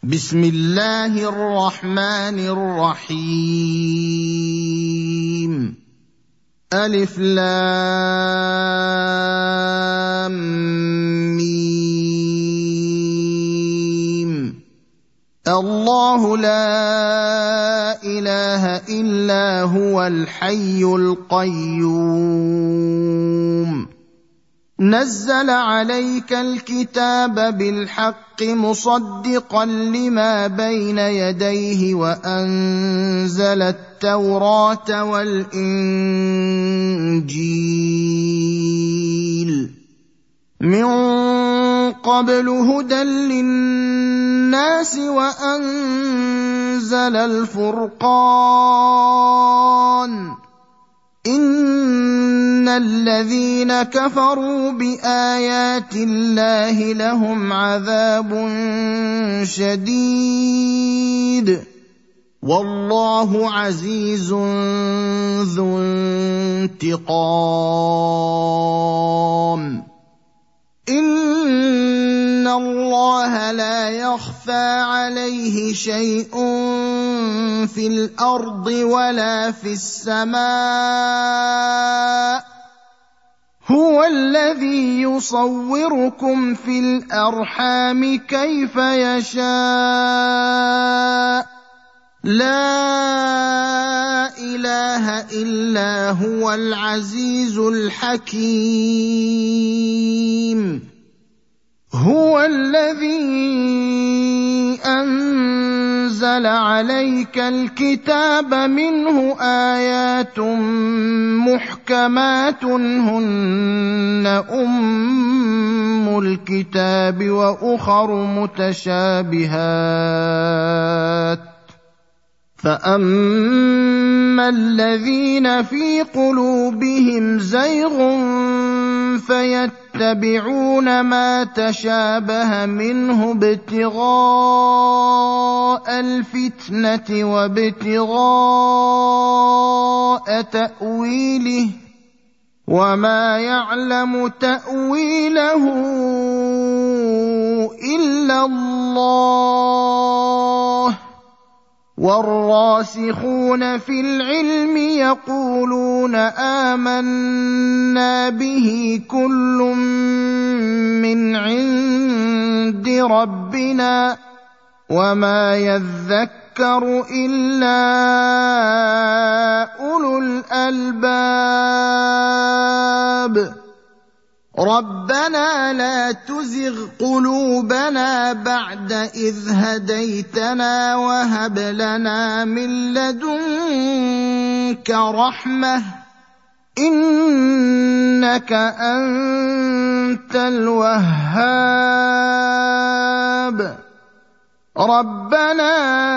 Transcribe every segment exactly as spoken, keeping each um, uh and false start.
بسم الله الرحمن الرحيم ألف لام ميم الله لا إله إلا هو الحي القيوم نزل عليك الكتاب بالحق مصدقا لما بين يديه وأنزل التوراة والإنجيل من قبل هدى للناس وأنزل الفرقان إن الذين كفروا بآيات الله لهم عذاب شديد والله عزيز ذو انتقام إن الله لا يخفى عليه شيء في الأرض ولا في السماء هو الذي يصوركم في الأرحام كيف يشاء لا إله إلا هو العزيز الحكيم هو الذي أنزل عليك الكتاب منه آيات محكمات هن أم الكتاب وأخر متشابهات فأما الذين في قلوبهم زيغ فيتبعون ما تشابه منه ابتغاء الفتنة وابتغاء تأويله وما يعلم تأويله إلا الله والراسخون في العلم يقولون آمنا به كل من عند ربنا وما يذكر إلا أولو الألباب ربنا لا تزغ قلوبنا بعد إذ هديتنا وهب لنا من لدنك رحمة إنك أنت الوهاب ربنا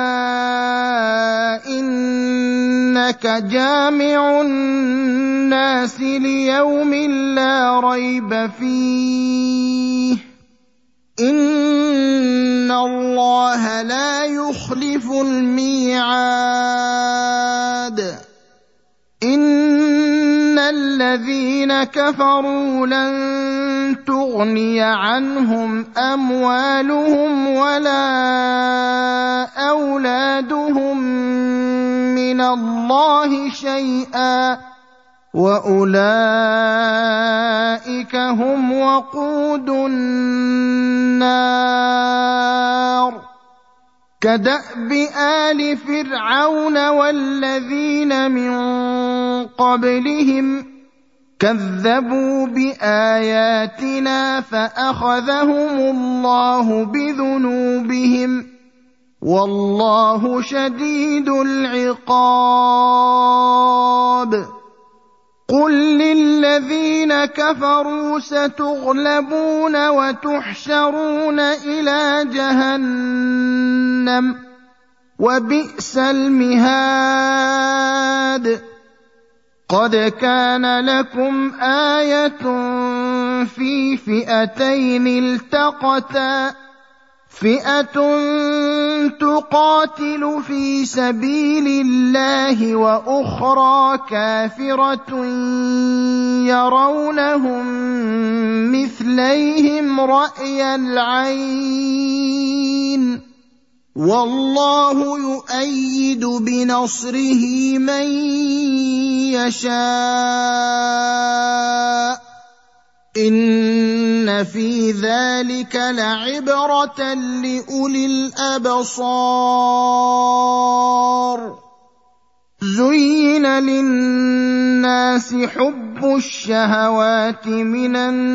إنك جامع الناس ليوم لا ريب فيه إن الله لا يخلف الميعاد إن الذين كفروا لن تغني عنهم أموالهم ولا أولادهم من الله شيئا وأولئك هم وقود النار كدأب آل فرعون والذين من قبلهم كذبوا بآياتنا فأخذهم الله بذنوبهم والله شديد العقاب قل للذين كفروا ستغلبون وتحشرون إلى جهنم وبئس المهاد قد كان لكم آية في فئتين التقتا فئة تقاتل في سبيل الله وأخرى كافرة يرونهم مثليهم رأي العين وَاللَّهُ يُؤَيِّدُ بِنَصْرِهِ مَن يَشَاءُ ۗ إِنَّ فِي ذَلِكَ لَعِبْرَةً لِّأُولِي الْأَبْصَارِ. زُيِّنَ لِلنَّاسِ حُبُّ الشَّهَوَاتِ مِنَ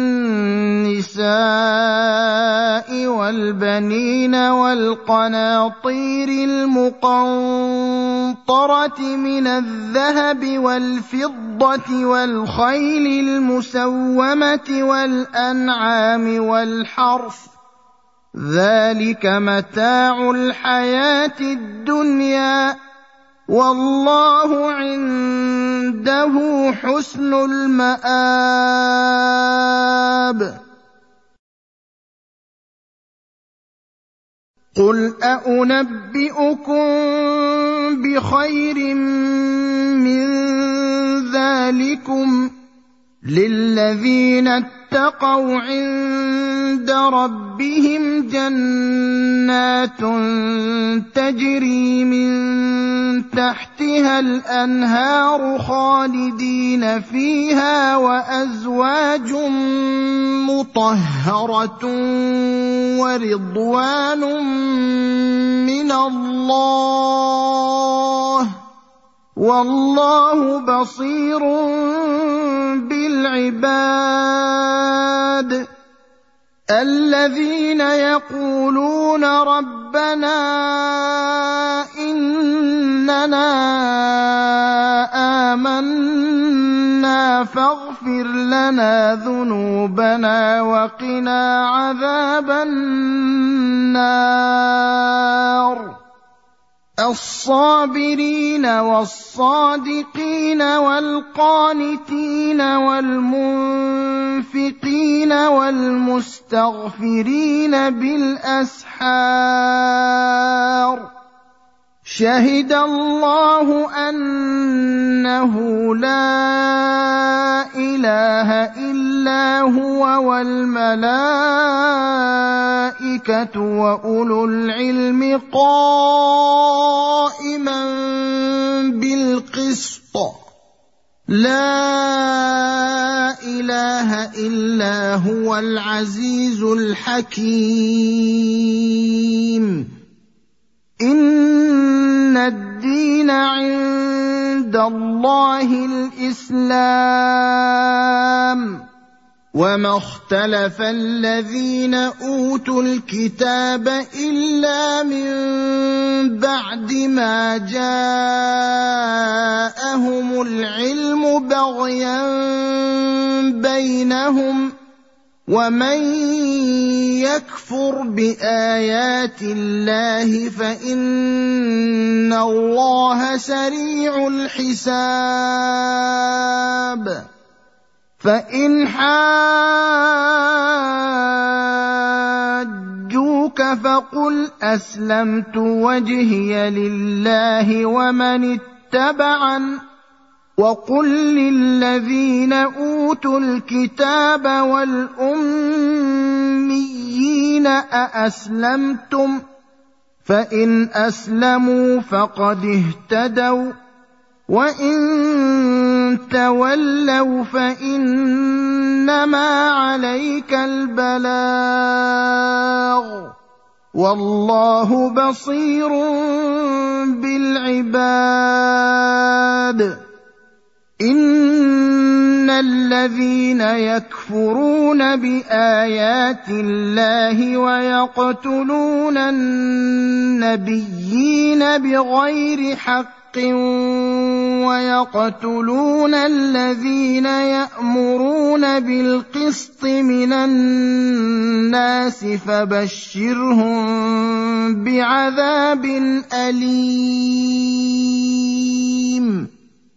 النِّسَاءِ وَالْبَنِينَ وَالْقَنَاطِيرِ الْمُقَنطَرَةِ مِنَ الذَّهَبِ وَالْفِضَّةِ وَالْخَيْلِ الْمُسَوَّمَةِ وَالْأَنْعَامِ وَالْحَرْثِ ۗ ذَلِكَ مَتَاعُ الْحَيَاةِ الدُّنْيَا ۖ وَاللَّهُ عِندَهُ حُسْنُ الْمَآبِ. قُلْ أَؤُنَبِّئُكُم بِخَيْرٍ مِّن ذَٰلِكُمْ ۗ لِلَّذِينَ اتَّقَوْا عِندَ رَبِّهِمْ جَنَّاتٌ تَجْرِي مِن تَحْتِهَا الْأَنْهَارُ خَالِدِينَ فِيهَا وَأَزْوَاجٌ مُّطَهَّرَةٌ وَرِضْوَانٌ مِّنَ اللَّهِ ۗ وَاللَّهُ بَصِيرٌ بِالْعِبَادِ. الَّذِينَ يَقُولُونَ رَبَّنَا إِنَّنَا آمَنَّا فَاغْفِرْ لَنَا ذُنُوبَنَا وَقِنَا عَذَابَ النَّارِ. الصَّابِرِينَ وَالصَّادِقِينَ وَالْقَانِتِينَ وَالْمُنفِقِينَ وَالْمُسْتَغْفِرِينَ بِالْأَسْحَارِ. شَهِدَ اللَّهُ أَنَّهُ لَا إِلَٰهَ إِلَّا هُوَ وَالْمَلَائِكَةُ وَأُولُو الْعِلْمِ قَائِمًا بِالْقِسْطِ. لَا إِلَٰهَ إِلَّا هُوَ الْعَزِيزُ الْحَكِيمُ. إِنَّ الدِّينَ عِندَ اللَّهِ الْإِسْلَامُ ۗ وَمَا اخْتَلَفَ الَّذِينَ أُوتُوا الْكِتَابَ إِلَّا مِن بَعْدِ مَا جَاءَهُمُ الْعِلْمُ بَغْيًا بَيْنَهُمْ ۗ وَمَن يَكْفُرْ بِآيَاتِ اللَّهِ فَإِنَّ اللَّهَ سَرِيعُ الْحِسَابِ. فَإِنْ حَاجُّوكَ فَقُلْ أَسْلَمْتُ وَجْهِيَ لِلَّهِ وَمَنِ اتَّبَعَنِ، وَقُل لِّلَّذِينَ أُوتُوا الْكِتَابَ وَالْأُمِّيِّينَ أَأَسْلَمْتُمْ ۚ فَإِنْ أَسْلَمُوا فَقَدِ اهْتَدَوا ۖ وَّإِن تَوَلَّوْا فَإِنَّمَا عَلَيْكَ الْبَلَاغُ ۗ وَاللَّهُ بَصِيرٌ بِالْعِبَادِ. إِنَّ الَّذِينَ يَكْفُرُونَ بِآيَاتِ اللَّهِ وَيَقْتُلُونَ النَّبِيِّينَ بِغَيْرِ حَقٍّ وَيَقْتُلُونَ الَّذِينَ يَأْمُرُونَ بِالْقِسْطِ مِنَ النَّاسِ فَبَشِّرْهُم بِعَذَابٍ أَلِيمٍ.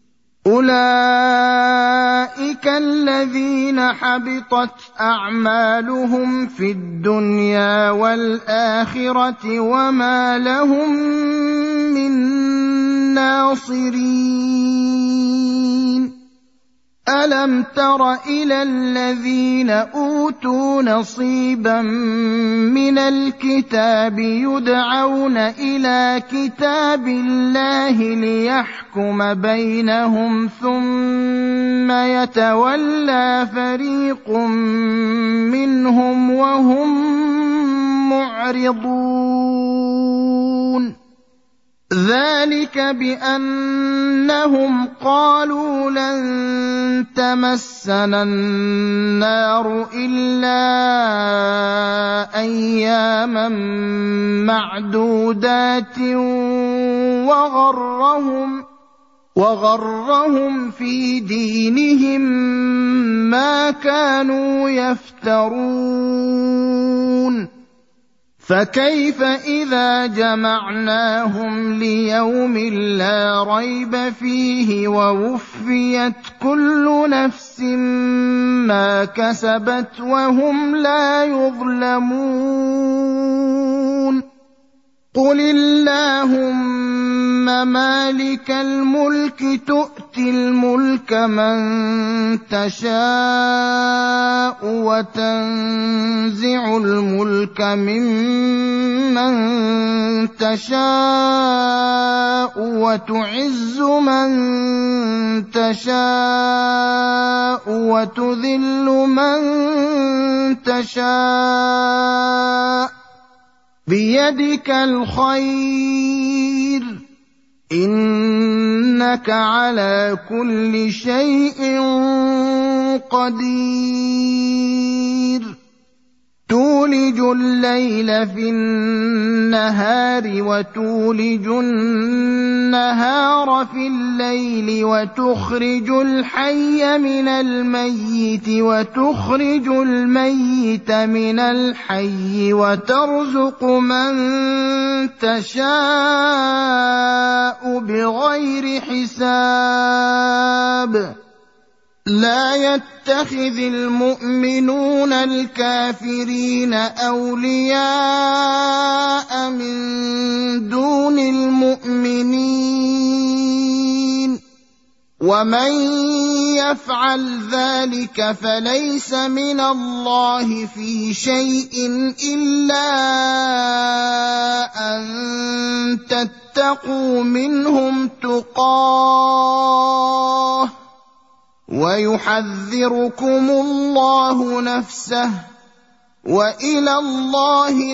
أُولَٰئِكَ الَّذِينَ حَبِطَتْ أَعْمَالُهُمْ فِي الدُّنْيَا وَالْآخِرَةِ وَمَا لَهُم مِّن نَّاصِرِينَ. أَلَمْ تَرَ إِلَى الَّذِينَ أُوتُوا أُوتُوا نَصِيبًا مِنَ الْكِتَابِ يُدْعَوْنَ إِلَىٰ كِتَابِ اللَّهِ لِيَحْكُمَ بَيْنَهُمْ ثُمَّ يَتَوَلَّىٰ فَرِيقٌ مِّنْهُمْ وَهُم مُّعْرِضُونَ ذَٰلِكَ بِأَنَّهُمْ قَالُوا لَن تَمَسَّنَا النَّارُ إِلَّا أَيَّامًا مَّعْدُودَاتٍ وَغَرَّهُمْ وَغَرَّهُمْ فِي دِينِهِم مَّا كَانُوا يَفْتَرُونَ فَكَيْفَ إِذَا جَمَعْنَاهُمْ لِيَوْمٍ لَّا رَيْبَ فِيهِ وَوُفِّيَتْ كُلُّ نَفْسٍ مَّا كَسَبَتْ وَهُمْ لَا يُظْلَمُونَ قُلِ اللَّهُمَّ مَالِكَ الْمُلْكِ تُؤْتِي الْمُلْكَ مَن تَشَاءُ وَتَنزِعُ الْمُلْكَ مِمَّن تَشَاءُ وَتُعِزُّ مَن تَشَاءُ وَتُذِلُّ مَن تَشَاءُ بِيَدِكَ الْخَيْرُ ۖ إِنَّكَ عَلَىٰ كُلِّ شَيْءٍ قَدِيرٌ تُولِجُ اللَّيْلَ فِي النَّهَارِ وَتُولِجُ النَّهَارَ فِي اللَّيْلِ وَتُخْرِجُ الْحَيَّ مِنَ الْمَيِّتِ وَتُخْرِجُ الْمَيِّتَ مِنَ الْحَيِّ وَتَرْزُقُ مَن تَشَاءُ بِغَيْرِ حِسَابٍ لَا يَتَّخِذِ الْمُؤْمِنُونَ الْكَافِرِينَ أَوْلِيَاءَ مِن دُونِ الْمُؤْمِنِينَ ۖ وَمَن يَفْعَلْ ذَٰلِكَ فَلَيْسَ مِنَ اللَّهِ فِي شَيْءٍ إِلَّا أَن تَتَّقُوا مِنْهُمْ تُقَاةً وَيُحَذِّرُكُمُ اللَّهُ نَفْسَهُ ۗ وَإِلَى اللَّهِ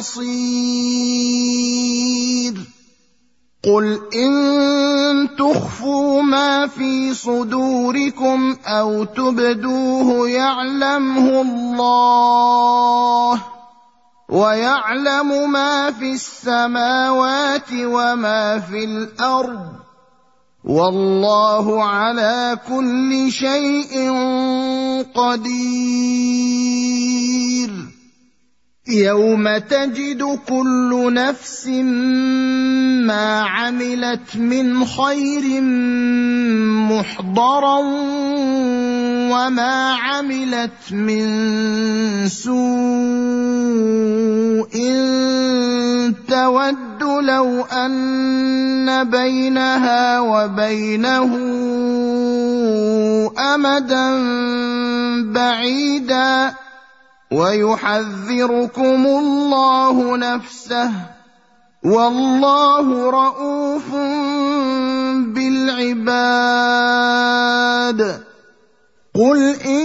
الْمَصِيرُ قُلْ إِن تُخْفُوا مَا فِي صُدُورِكُمْ أَوْ تُبْدُوهُ يَعْلَمْهُ اللَّهُ ۗ وَيَعْلَمُ مَا فِي السَّمَاوَاتِ وَمَا فِي الْأَرْضِ ۗ وَاللَّهُ عَلَىٰ كُلِّ شَيْءٍ قَدِيرٌ يَوْمَ تَجِدُ كُلُّ نَفْسٍ مَّا عَمِلَتْ مِنْ خَيْرٍ مُّحْضَرًا وَمَا عَمِلَتْ مِن سُوءٍ تَوَدُّ لَوْ أَنَّ بَيْنَهَا وَبَيْنَهُ أَمَدًا بَعِيدًا وَيُحَذِّرُكُمُ اللَّهُ نَفْسَهُ ۗ وَاللَّهُ رَءُوفٌ بِالْعِبَادِ قُلْ إِن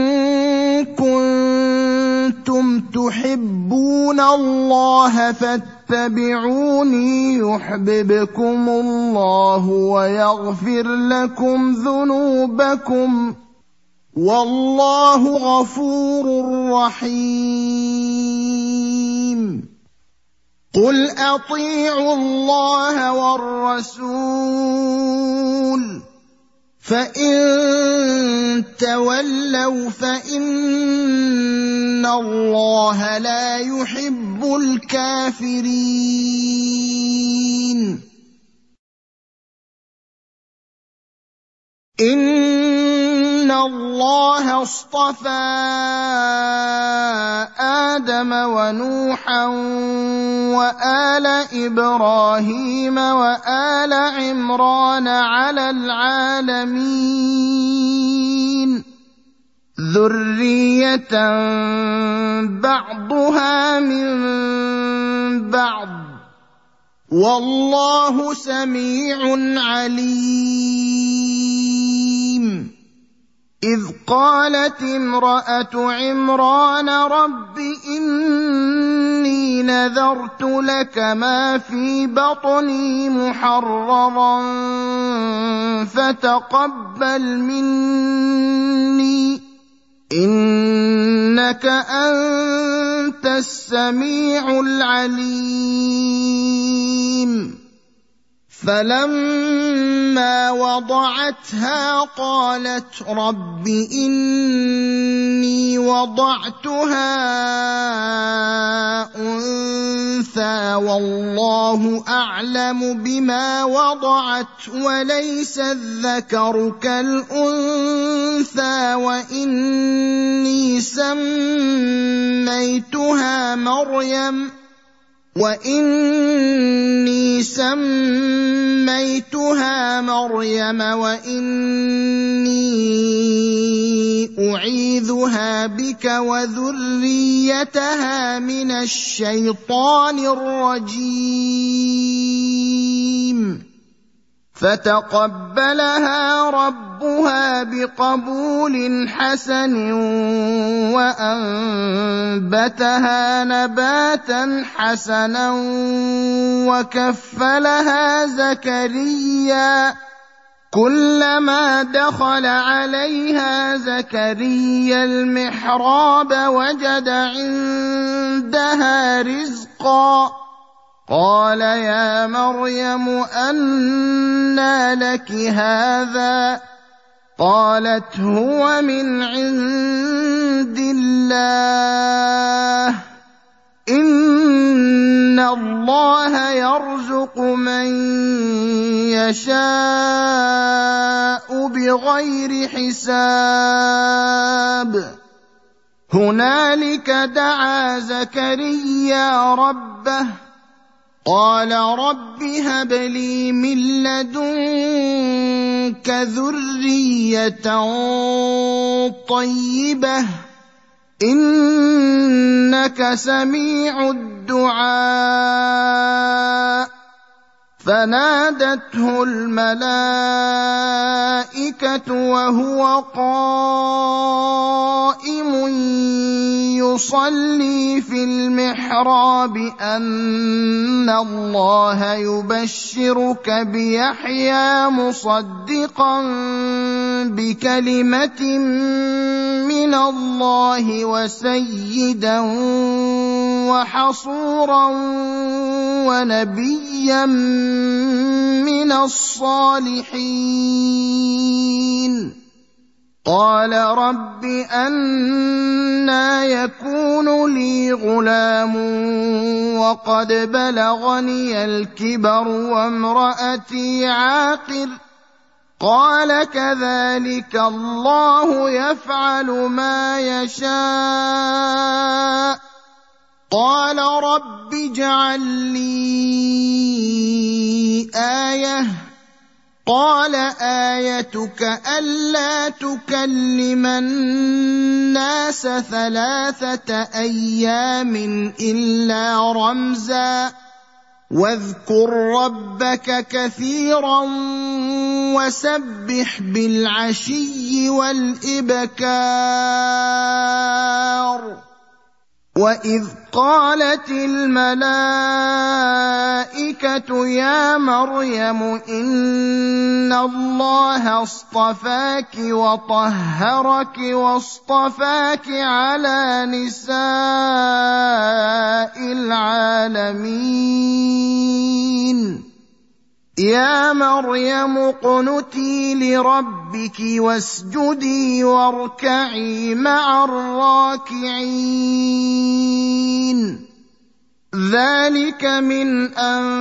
كُنتُمْ تُحِبُّونَ اللَّهَ فَاتَّبِعُونِي يُحْبِبْكُمُ اللَّهُ وَيَغْفِرْ لَكُمْ ذُنُوبَكُمْ ۗ وَاللَّهُ غَفُورٌ رَّحِيمٌ قُلْ أَطِيعُوا اللَّهَ وَالرَّسُولَ ۖ فَإِن تَوَلَّوْا فَإِنَّ اللَّهَ لَا يُحِبُّ الْكَافِرِينَ إِنَّ اللَّهَ اصْطَفَىٰ آدَمَ وَنُوحًا وَآلَ إِبْرَاهِيمَ وَآلَ عِمْرَانَ عَلَى الْعَالَمِينَ ذُرِّيَّةً بَعْضُهَا مِن بَعْضٍ ۗ وَاللَّهُ سَمِيعٌ عَلِيمٌ. إِذْ قَالَتِ امْرَأَتُ عِمْرَانَ رَبِّ إِنِّي نَذَرْتُ لَكَ مَا فِي بَطْنِي مُحَرَّرًا فَتَقَبَّلْ مِنِّي إِنَّكَ أَنتَ السَّمِيعُ الْعَلِيمُ. فَلَمَّا وَضَعَتْهَا قَالَتْ رَبِّ إِنِّي وَضَعْتُهَا أُنثَىٰ وَاللَّهُ أَعْلَمُ بِمَا وَضَعَتْ وَلَيْسَ الذَّكَرُ كَالْأُنثَىٰ وَإِنِّي سَمَّيْتُهَا مَرْيَمَ وَإِنِّي سَمَّيْتُهَا مَرْيَمَ وَإِنِّي أُعِيذُهَا بِكَ وَذُرِّيَّتَهَا مِنَ الشَّيْطَانِ الرَّجِيمِ. فَتَقَبَّلَهَا رَبُّهَا بِقَبُولٍ حَسَنٍ وَأَنبَتَهَا نَبَاتًا حَسَنًا وَكَفَّلَهَا زَكَرِيَّا ۖ كُلَّمَا دَخَلَ عَلَيْهَا زَكَرِيَّا الْمِحْرَابَ وَجَدَ عِندَهَا رِزْقًا. قَالَ يَا مَرْيَمُ أَنَّىٰ لَكِ هَٰذَا ۖ قَالَتْ هُوَ مِنْ عِندِ اللَّهِ ۖ إِنَّ اللَّهَ يَرْزُقُ مَن يَشَاءُ بِغَيْرِ حِسَابٍ. هُنَالِكَ دَعَا زَكَرِيَّا رَبَّهُ قَالَ رَبِّ هَبْ لِي مِن لَّدُنكَ ذُرِّيَّةً طَيِّبَةً ۖ إِنَّكَ سَمِيعُ الدُّعَاءِ. فَنَادَتْهُ الْمَلَائِكَةُ وَهُوَ قَائِمٌ يُصَلِّي فِي الْمِحْرَابِ أَنَّ اللَّهَ يُبَشِّرُكَ بِيَحْيَىٰ مُصَدِّقًا بِكَلِمَةٍ مِّنَ اللَّهِ وَسَيِّدًا وَحَصُورًا وَنَبِيًّا مِّنَ الصَّالِحِينَ. قَالَ رَبِّ أَنَّىٰ يَكُونُ لِي غُلَامٌ وَقَدْ بَلَغَنِيَ الْكِبَرُ وَامْرَأَتِي عَاقِرٌ. قَالَ كَذَٰلِكَ اللَّهُ يَفْعَلُ مَا يَشَاءُ. قَالَ رَبِّ اجْعَل لِّي آيَةً ۖ قَالَ آيَتُكَ أَلَّا تُكَلِّمَ النَّاسَ ثَلَاثَةَ أَيَّامٍ إِلَّا رَمْزًا ۗ وَاذْكُر رَّبَّكَ كَثِيرًا وَسَبِّحْ بِالْعَشِيِّ وَالْإِبْكَارِ. وَإِذْ قَالَتِ الْمَلَائِكَةُ يَا مَرْيَمُ إِنَّ اللَّهَ اصْطَفَاكِ وَطَهَّرَكِ وَاصْطَفَاكِ عَلَىٰ نِسَاءِ الْعَالَمِينَ. يَا مَرْيَمُ اقْنُتِي لِرَبِّكِ وَاسْجُدِي وَارْكَعِي مَعَ الرَّاكِعِينَ. ذَٰلِكَ مِنْ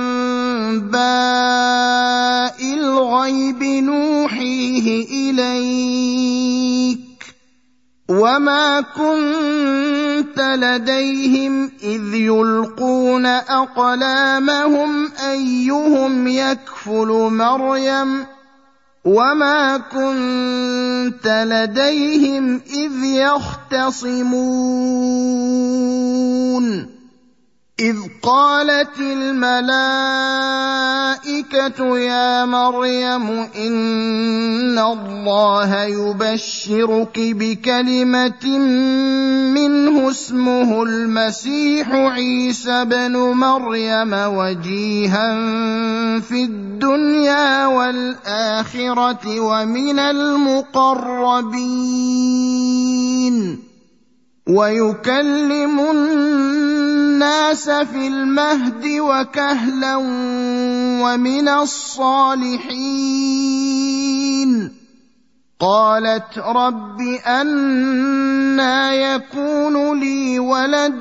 أَنبَاءِ الْغَيْبِ نُوحِيهِ إِلَيْكَ ۖ وَمَا كُنتَ لَدَيْهِمْ إِذْ يُلْقُونَ أَقْلَامَهُمْ أَيُّهُمْ يَكْفُلُ مَرْيَمَ ۖ وما كنت لديهم إذ يختصمون إذ قالت الملائكة يا مريم إن الله يبشرك بكلمة منه اسمه المسيح عيسى بن مريم وجيها في الدنيا والآخرة ومن المقربين ويكلم الناس في المهد وكهلا ومن الصالحين قالت رب أنى يكون لي ولد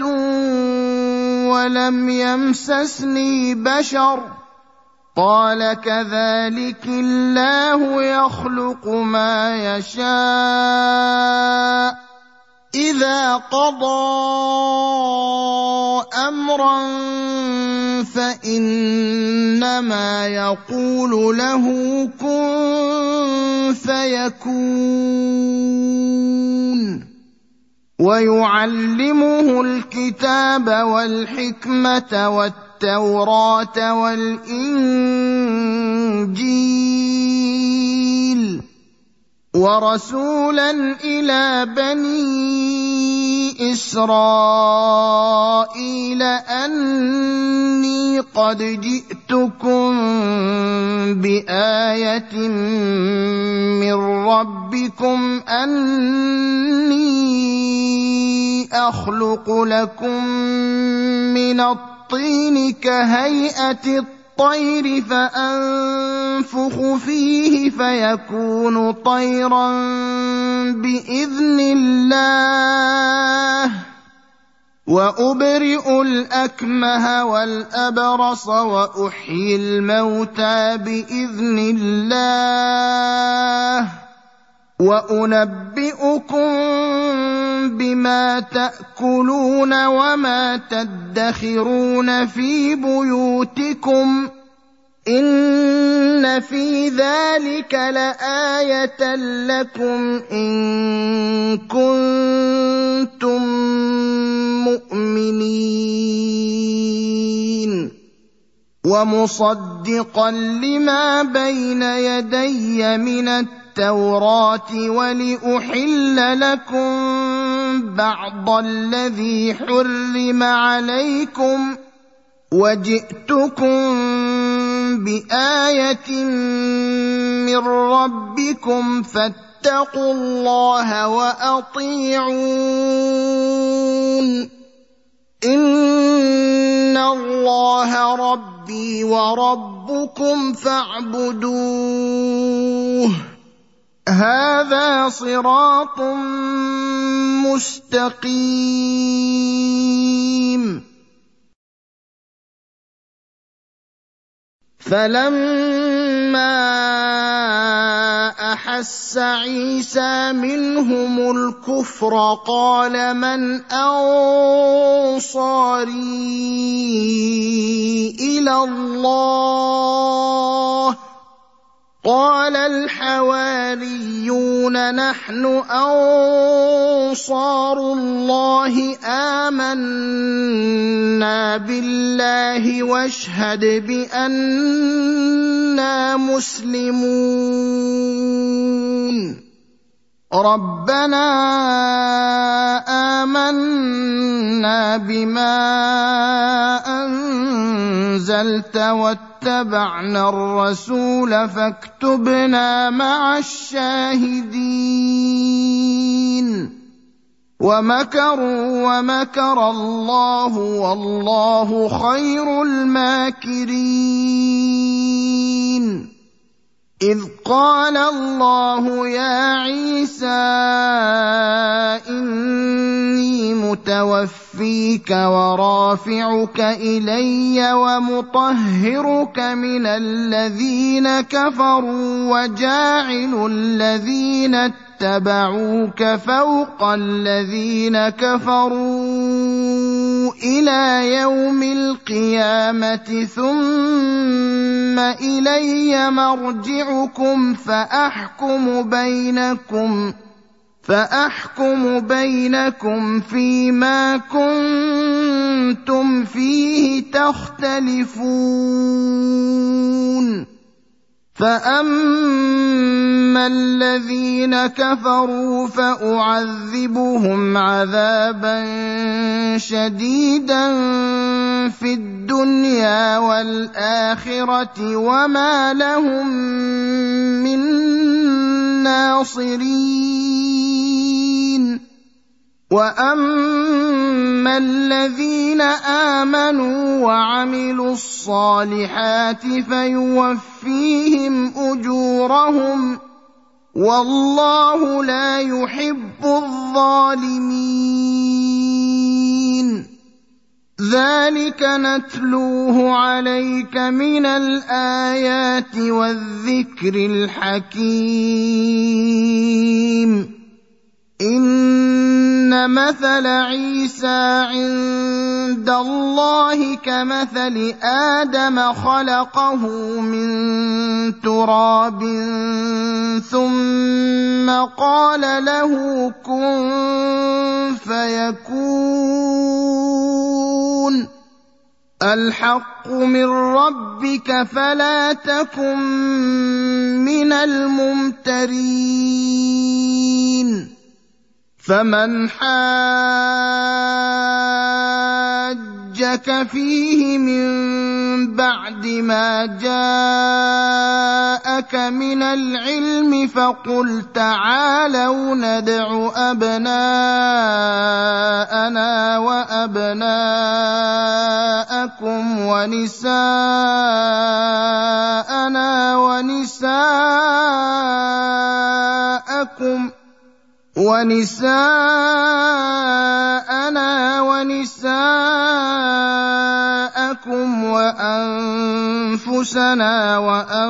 ولم يمسسني بشر قال كذلك الله يخلق ما يشاء إذا قضى أمرا فإنما يقول له كن فيكون ويعلمه الكتاب والحكمة والتوراة والإنجيل ورسولا إلى بني إسرائيل أني قد جئتكم بآية من ربكم أني أخلق لكم من الطين كهيئة الطير الطير فأنفخ فيه فيكون طيرا بإذن الله وأبرئ الأكمه والأبرص وأحيي الموتى بإذن الله وأنبئكم بما تأكلون وما تدخرون في بيوتكم إن في ذلك لآية لكم إن كنتم مؤمنين ومصدقا لما بين يدي من التوراة ولأحل لكم بعض الذي حرم عليكم وجئتكم بآية من ربكم فاتقوا الله وأطيعون إن الله ربي وربكم فاعبدوه هذا صراط مستقيم فلما أحس عيسى منهم الكفر قال من أنصاري إلى الله قال الحواريون نحن أنصار الله آمنا بالله واشهد بأننا مسلمون ربنا آمنا بما أنزلت واتبعنا الرسول فاكتبنا مع الشاهدين ومكروا ومكر الله والله خير الماكرين إذ قال الله يا عيسى إني متوفيك ورافعك إلي ومطهرك من الذين كفروا وجاعل الذين اتبعوك فوق الذين كفروا إلى يوم القيامة ثم إلي مرجعكم فأحكم بينكم فأحكم بينكم فيما كنتم فيه تختلفون فأما الذين كفروا فأعذبهم عذابا شديدا في الدنيا والآخرة وما لهم من ناصرين وأما الذين آمنوا وعملوا الصالحات فيوفيهم أجورهم والله لا يحب الظالمين ذلك نتلوه عليك من الآيات والذكر الحكيم إن مثل عيسى عند الله كمثل آدم خلقه من تراب ثم قال له كن فيكون الحق من ربك فلا تكن من الممترين فمن حاجك فيه من بعد ما جاءك من العلم فقل تعالوا ندع أبناءنا وأبناءكم ونساءنا ونساءكم ونساءنا ونساءكم وأنفسنا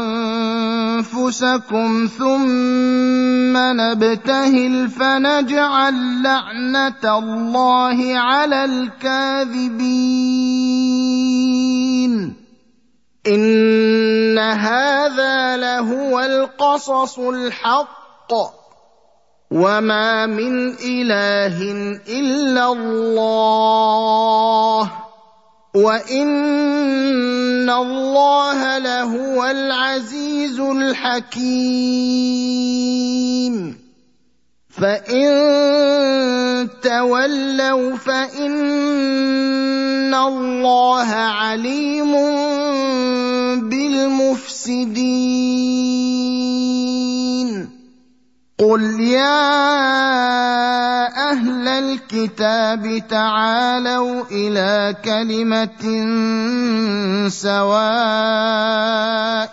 وأنفسكم ثم نبتهل فنجعل لعنة الله على الكاذبين إن هذا لهو القصص الحق وما من إله إلا الله وإن الله لهو العزيز الحكيم فإن تولوا فإن الله عليم بالمفسدين قل يا أهل الكتاب تعالوا إلى كلمة سواء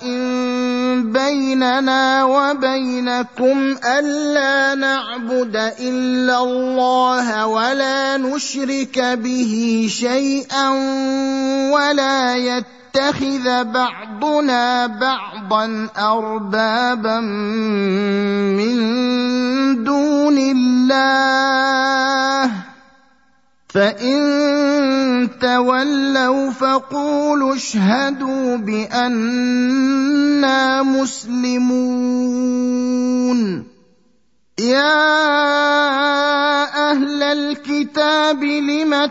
بيننا وبينكم ألا نعبد إلا الله ولا نشرك به شيئا ولا يتبع يتخذ بعضنا بعضا أربابا من دون الله فإن تولوا فقولوا اشهدوا بأننا مسلمون يا أهل الكتاب لم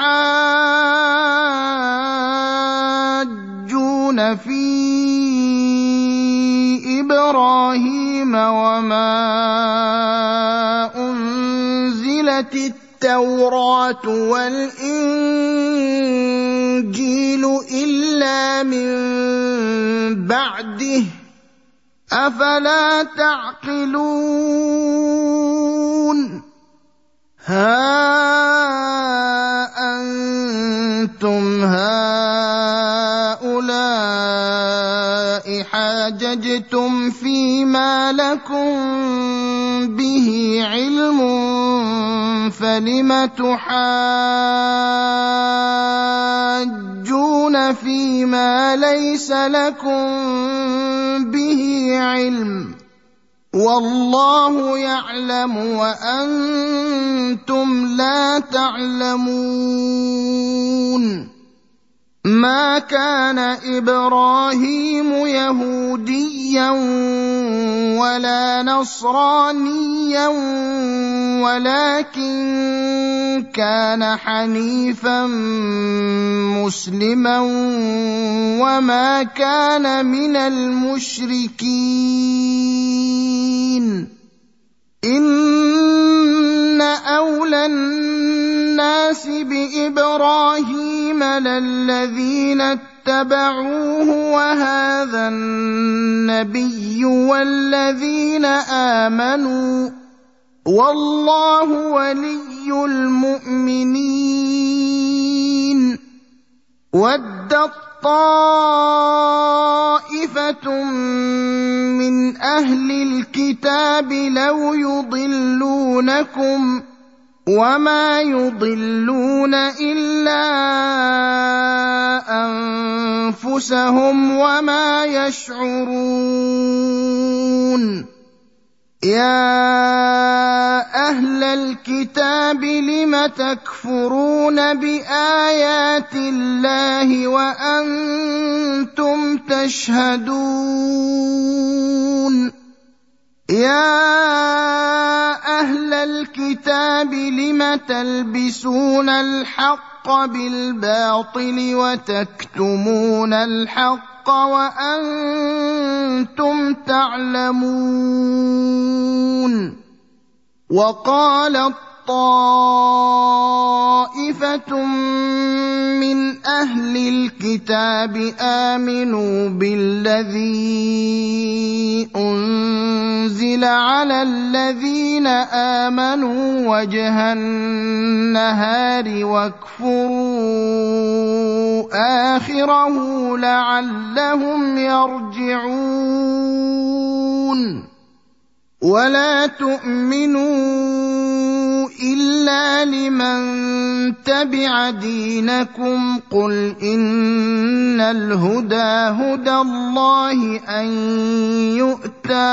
تحاجون في إبراهيم وما أنزلت التوراة والإنجيل إلا من بعده أفلا تعقلون ها أنتم هؤلاء حاججتم فيما لكم به علم فلم تحاجون فيما ليس لكم به علم والله يعلم وأنتم لا تعلمون ما كان إبراهيم يهوديا ولا نصرانيا ولكن كان حنيفا مسلما وما كان من المشركين إن أولى الناس بإبراهيم للذين اتبعوه وهذا النبي والذين آمنوا والله ولي المؤمنين ودت طائفة من أهل الكتاب لو يضلونكم وما يضلون إلا أنفسهم وما يشعرون يا أهل الكتاب لم تكفرون بآيات الله وأنتم تشهدون يا أهل الكتاب لم تلبسون الحق بالباطل وتكتمون الحق وأنتم تعلمون وقالت طائفة من أهل الكتاب آمنوا بالذي أنزل على الذين آمنوا وجه النهار واكفروا آخره لعلهم يرجعون ولا تؤمنوا إلا لمن تبع دينكم قل إن الهدى هدى الله أن يؤتى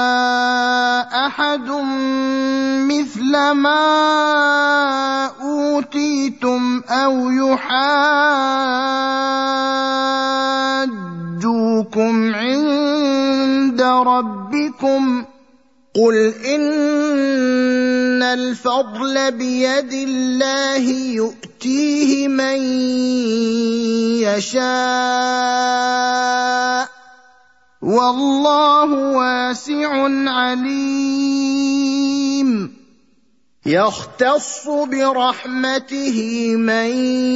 أحد مثل ما أوتيتم أو يحاجوكم عند ربكم قل إن الفضل بيد الله يؤتيه من يشاء والله واسع عليم يختص برحمته من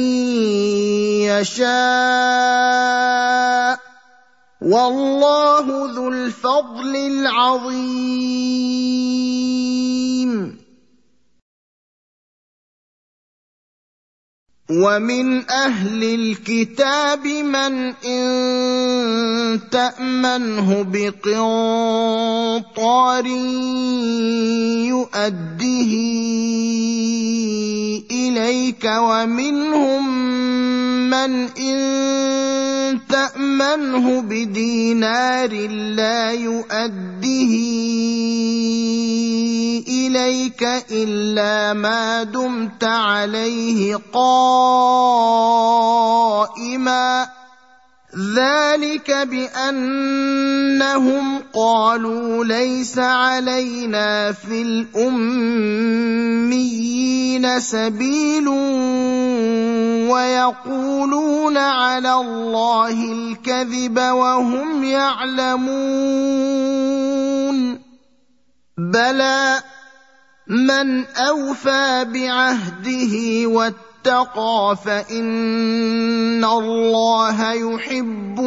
يشاء والله ذو الفضل العظيم ومن أهل الكتاب من إن تأمنه بقنطار يؤده إليك ومنهم من إن تأمنه بدينار لا يؤده إليك إلا ما دمت عليه قائما ذلك بأنهم قالوا ليس علينا في الأميين سبيل ويقولون على الله الكذب وهم يعلمون بلى من أوفى بعهده واتقى فإن الله يحب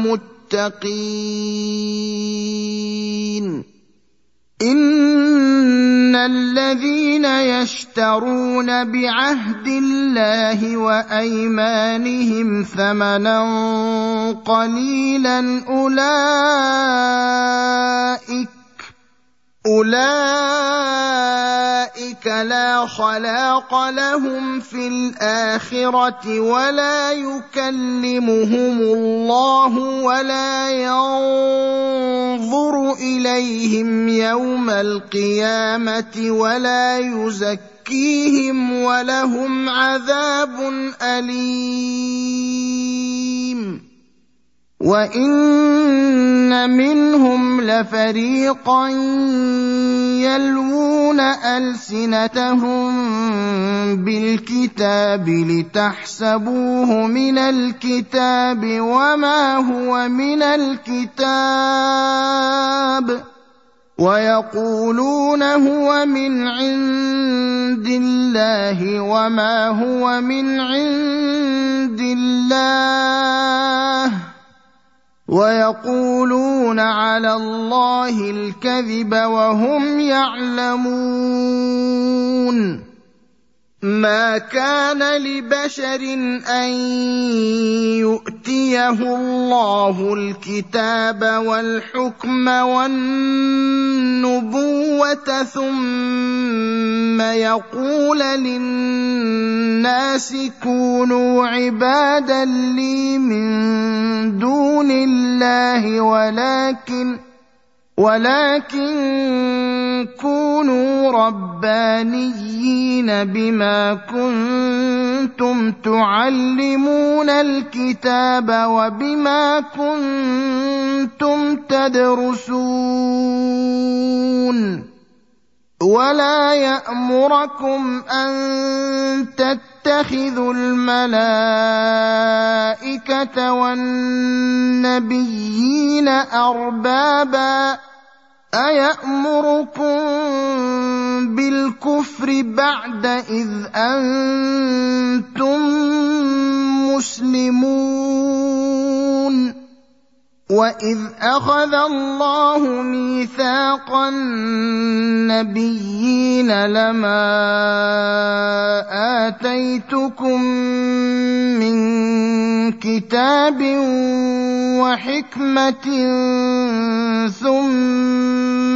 المتقين إن الذين يشترون بعهد الله وأيمانهم ثمنا قليلا أولئك أولئك لا خلاق لهم في الآخرة ولا يكلمهم الله ولا ينظر ينظر إليهم يوم القيامة ولا يزكيهم ولهم عذاب أليم وإن منهم لفريقا يلوون ألسنتهم بالكتاب لتحسبوه من الكتاب وما هو من الكتاب ويقولون هو من عند الله وما هو من عند الله ويقولون على الله الكذب وهم يعلمون ما كان لبشر أن يؤتيه الله الكتاب والحكم والنبوة ثم يقول للناس كونوا عبادا لي من دون الله ولكن ولكن كونوا ربانيين بما كنتم تعلمون الكتاب وبما كنتم تدرسون ولا يأمركم أن تتخذوا الملائكة والنبيين أربابا أيأمركم بالكفر بعد إذ أنتم مسلمون وإذ أخذ الله ميثاق النبيين لما آتيتكم من كتاب وحكمة ثم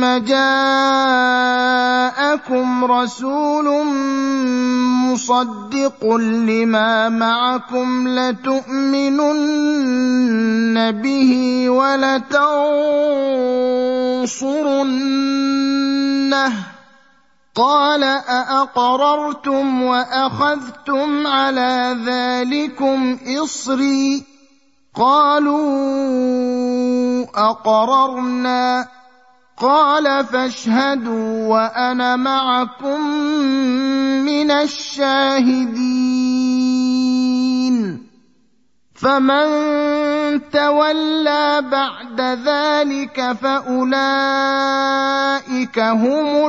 جاءكم رسول مصدق لما معكم لتؤمنن به ولتنصرنه قال أأقررتم وأخذتم على ذلكم إصري قالوا أقررنا قال فاشهدوا وأنا معكم من الشاهدين فمن تولى بعد ذلك فأولئك هم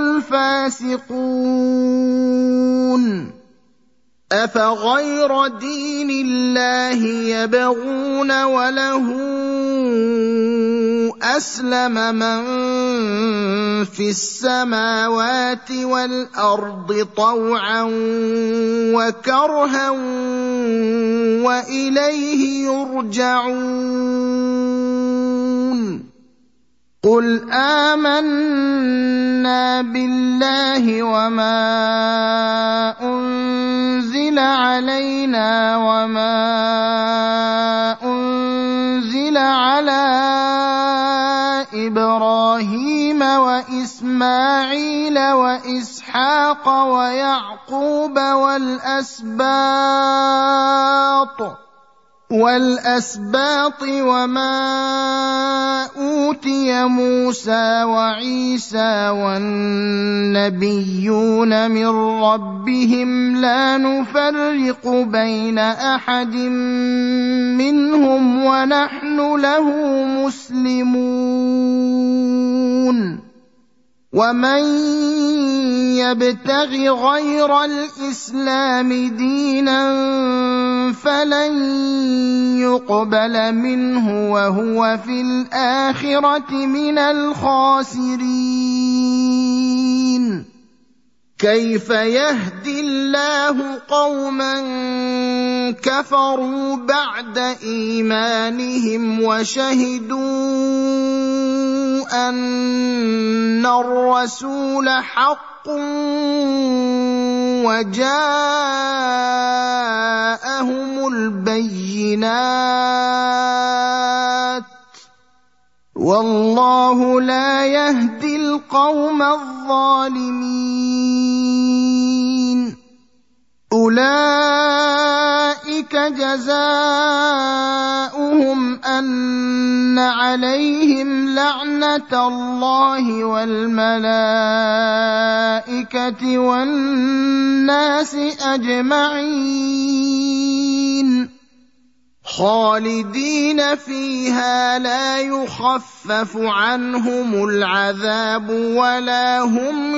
الفاسقون أفغير دين الله يبغون وله أسلم من في السماوات والأرض طوعا وكرها وإليه يرجعون قل آمنا بالله وما أنزل علينا وما أنزل على إبراهيم وإسماعيل وإسحاق ويعقوب والأسباط والأسباط وما أوتي موسى وعيسى والنبيون من ربهم لا نفرق بين أحد منهم ونحن له مسلمون ومن يبتغ غير الإسلام دينا فلن يقبل منه وهو في الآخرة من الخاسرين كيف يهدي الله قوما كفروا بعد إيمانهم وشهدوا أن الرسول حق وجاءهم البينات والله لا يهدي القوم الظالمين. أولئك جزاؤهم أن عليهم لعنة الله والملائكة والناس أجمعين خالدين فيها لا يخفف عنهم العذاب ولا هم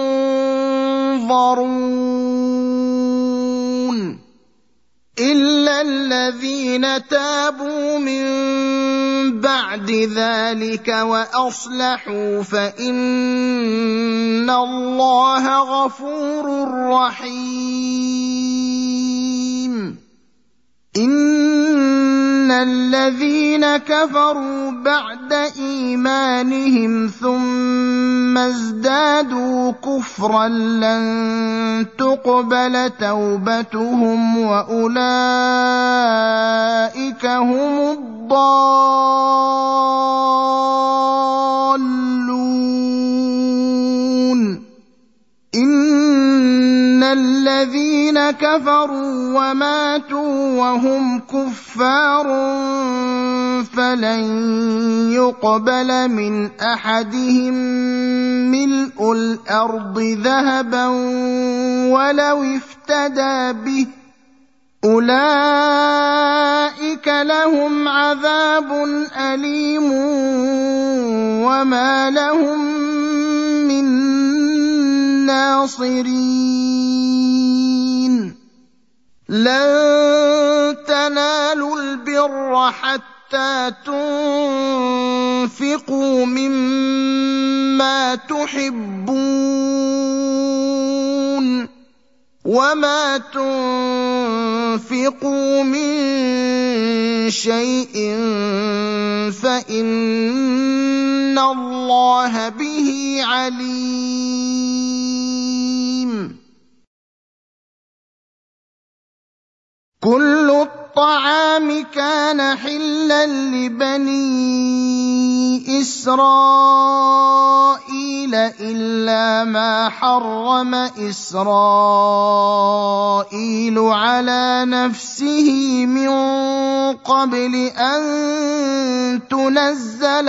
ينظرون إلا الذين تابوا من بعد ذلك وأصلحوا فإن الله غفور رحيم. إن الذين كفروا بعد إيمانهم ثم ازدادوا كفرا لن تقبل توبتهم وأولئك هم الضالون. إن الذين كفروا وماتوا وهم كفار فلن يقبل من أحدهم ملء الأرض ذهبا ولو افتدى به أولئك لهم عذاب أليم وما لهم من ناصرين. لن تنالوا البر حتى تنفقوا مما تحبون وما تنفقوا من شيء فإن الله به عليم. كل الطعام كان حلا لبني إسرائيل إلا ما حرم إسرائيل على نفسه من قبل أن تنزل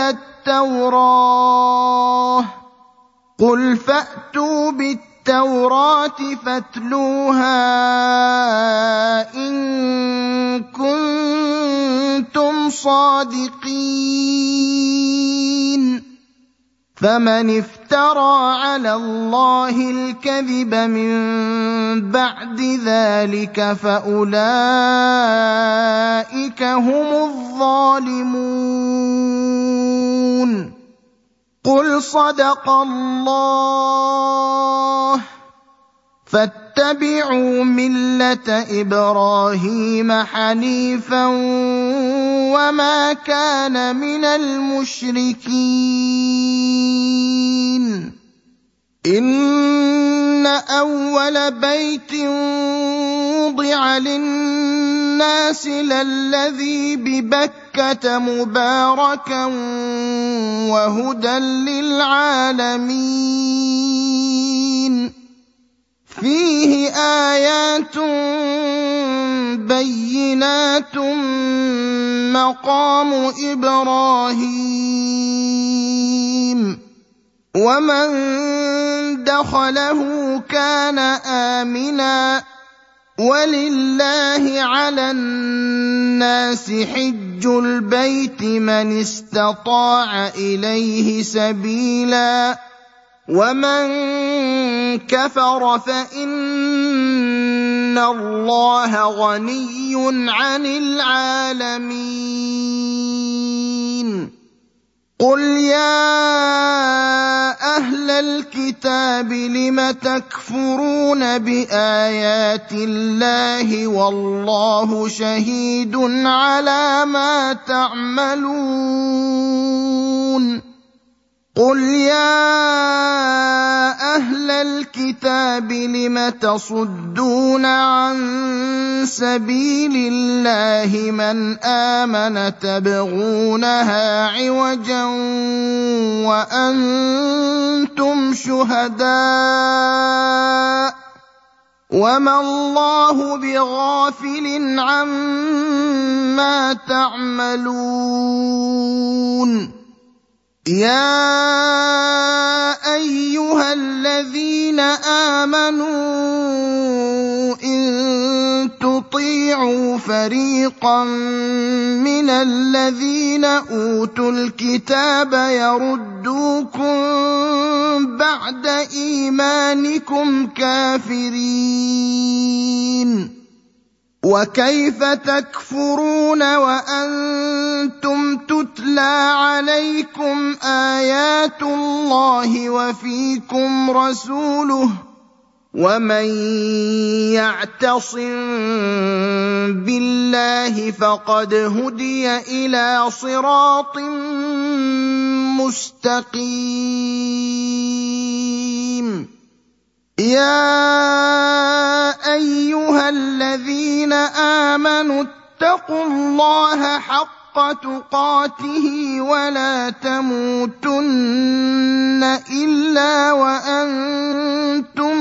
التوراة. قل فأتوا بالتوراة التوراة فاتلوها إن كنتم صادقين. فمن افترى على الله الكذب من بعد ذلك فأولئك هم الظالمون. قل صدق الله فاتبعوا ملة إبراهيم حنيفا وما كان من المشركين. إن أول بيت وضع للناس للذي ببكة مباركا وهدى للعالمين فيه آيات بينات مقام إبراهيم ومن دخله كان آمنا ولله على الناس حج البيت من استطاع إليه سبيلا ومن كفر فإن الله غني عن العالمين. قل يا أهل الكتاب لم تكفرون بآيات الله والله شهيد على ما تعملون. قل يا أهل الكتاب لم تصدون عن سبيل الله من آمن تبغونها عوجا وأنتم شهداء وما الله بغافل عما تعملون يا أيها الذين آمنوا إن تطيعوا فريقا من الذين أوتوا الكتاب يردوكم بعد إيمانكم كافرين وكيف تكفرون وأنتم تتلى عليكم آيات الله وفيكم رسوله ومن يعتصم بالله فقد هدي إلى صراط مستقيم يا أيها الذين آمنوا اتقوا الله حق تقاته ولا تموتن إلا وأنتم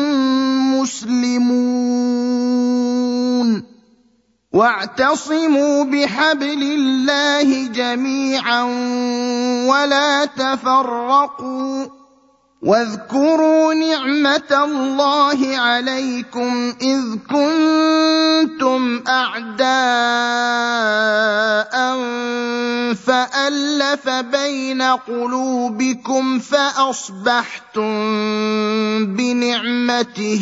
مسلمون واعتصموا بحبل الله جميعا ولا تفرقوا واذكروا نعمة الله عليكم إذ كنتم أعداء فألف بين قلوبكم فأصبحتم بنعمته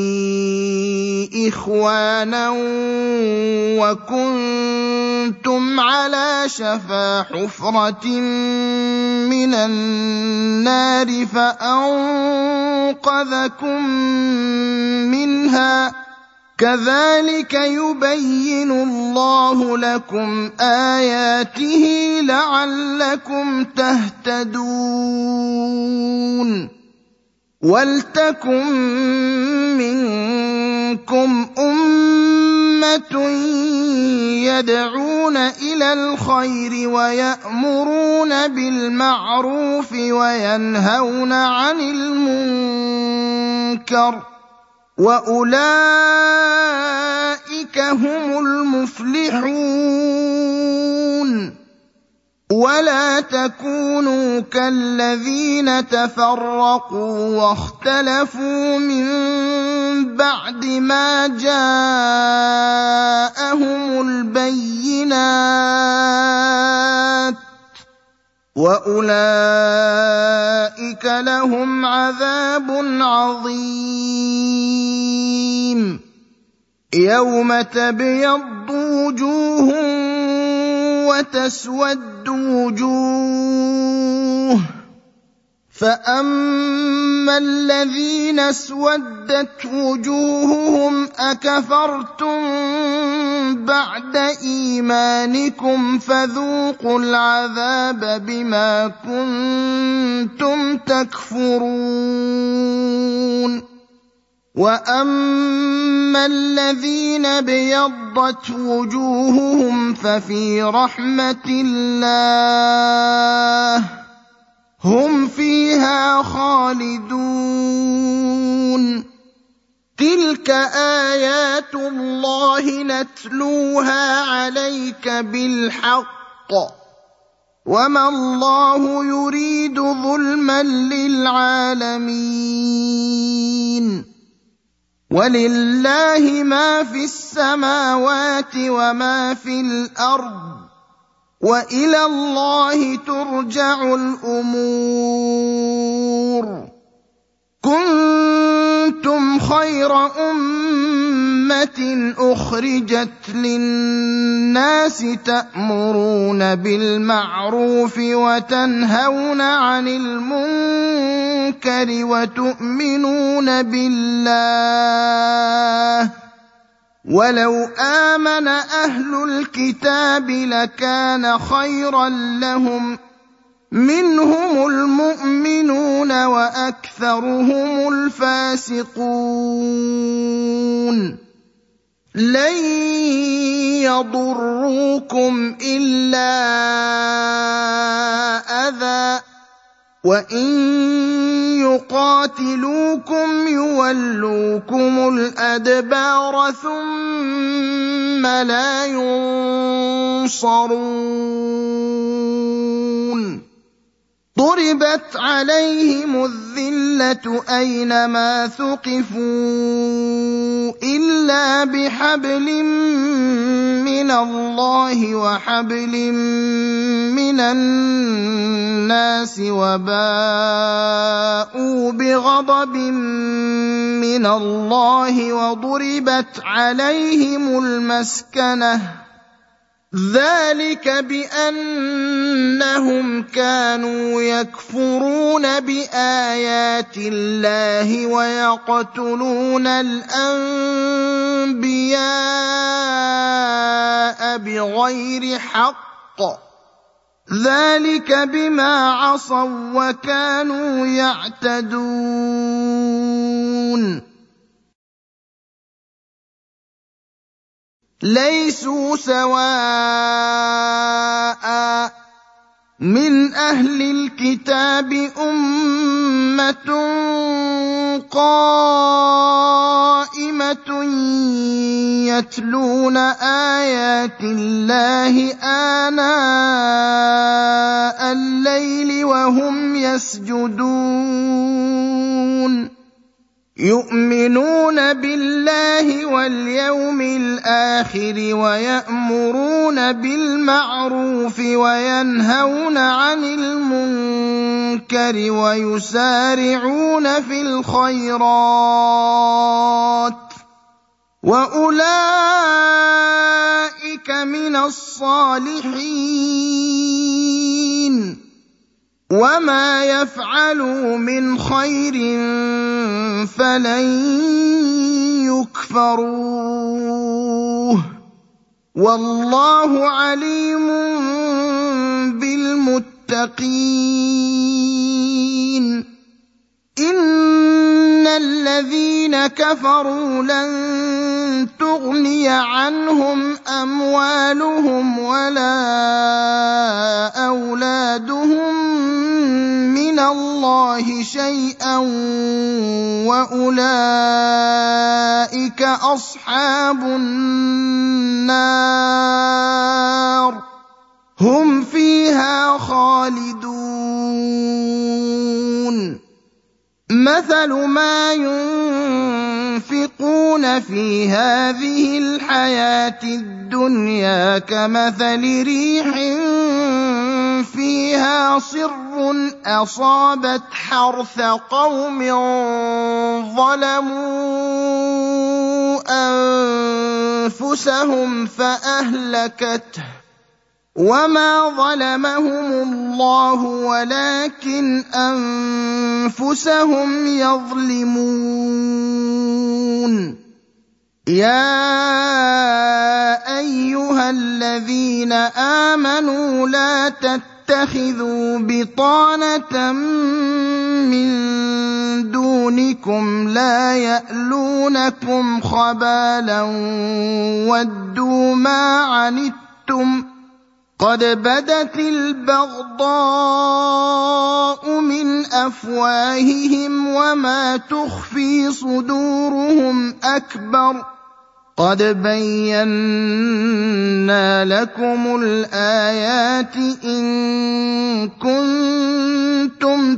إخوانا وكنتم على شفا حفرة من النار فأنقذكم منها كذلك يبين الله لكم آياته لعلكم تهتدون ولتكن منكم أمة يدعون إلى الخير ويأمرون بالمعروف وينهون عن المنكر وأولئك هم المفلحون ولا تكونوا كالذين تفرقوا واختلفوا من بعد ما جاءهم البينات وأولئك لهم عذاب عظيم يوم تبيض وجوه وتسود وجوه فأما الذين اسودت وجوههم أكفرتم بعد إيمانكم فذوقوا العذاب بما كنتم تكفرون وأما الذين ابيضت وجوههم ففي رحمة الله هم فيها خالدون تلك آيات الله نتلوها عليك بالحق وما الله يريد ظلما للعالمين ولله ما في السماوات وما في الأرض وإلى الله ترجع الأمور كنتم خير أمة أخرجت للناس تأمرون بالمعروف وتنهون عن المنكر وتؤمنون بالله ولو آمن أهل الكتاب لكان خيرا لهم منهم المؤمنون وأكثرهم الفاسقون لن يضروكم إلا أذى وإن يقاتلوكم يولوكم الأدبار ثم لا ينصرون ضربت عليهم الذلة أينما ثقفوا إلا بحبل من الله وحبل من الناس وباءوا بغضب من الله وضربت عليهم المسكنة ذلك بأنهم كانوا يكفرون بآيات الله ويقتلون الأنبياء بغير حق ذلك بما عصوا وكانوا يعتدون ليسوا سواء من أهل الكتاب أمة قائمة يتلون آيات الله آناء الليل وهم يسجدون يؤمنون بالله واليوم الآخر ويأمرون بالمعروف وينهون عن المنكر ويسارعون في الخيرات وأولئك من الصالحين وما يفعلوا من خير فلن يكفروه والله عليم بالمتقين إن الذين كفروا لن تغني عنهم أموالهم ولا أولادهم من الله شيئا وأولئك أصحاب النار هم فيها خالدون مثل ما ينفقون في هذه الحياة الدنيا كمثل ريح فيها صر أصابت حرث قوم ظلموا أنفسهم فأهلكته وما ظلمهم الله ولكن أنفسهم يظلمون يا أيها الذين آمنوا لا تتخذوا بطانة من دونكم لا يألونكم خبالا ودوا ما عنتم قد بدت البغضاء من أفواههم وما تخفي صدورهم أكبر قد بينا لكم الآيات إن كنتم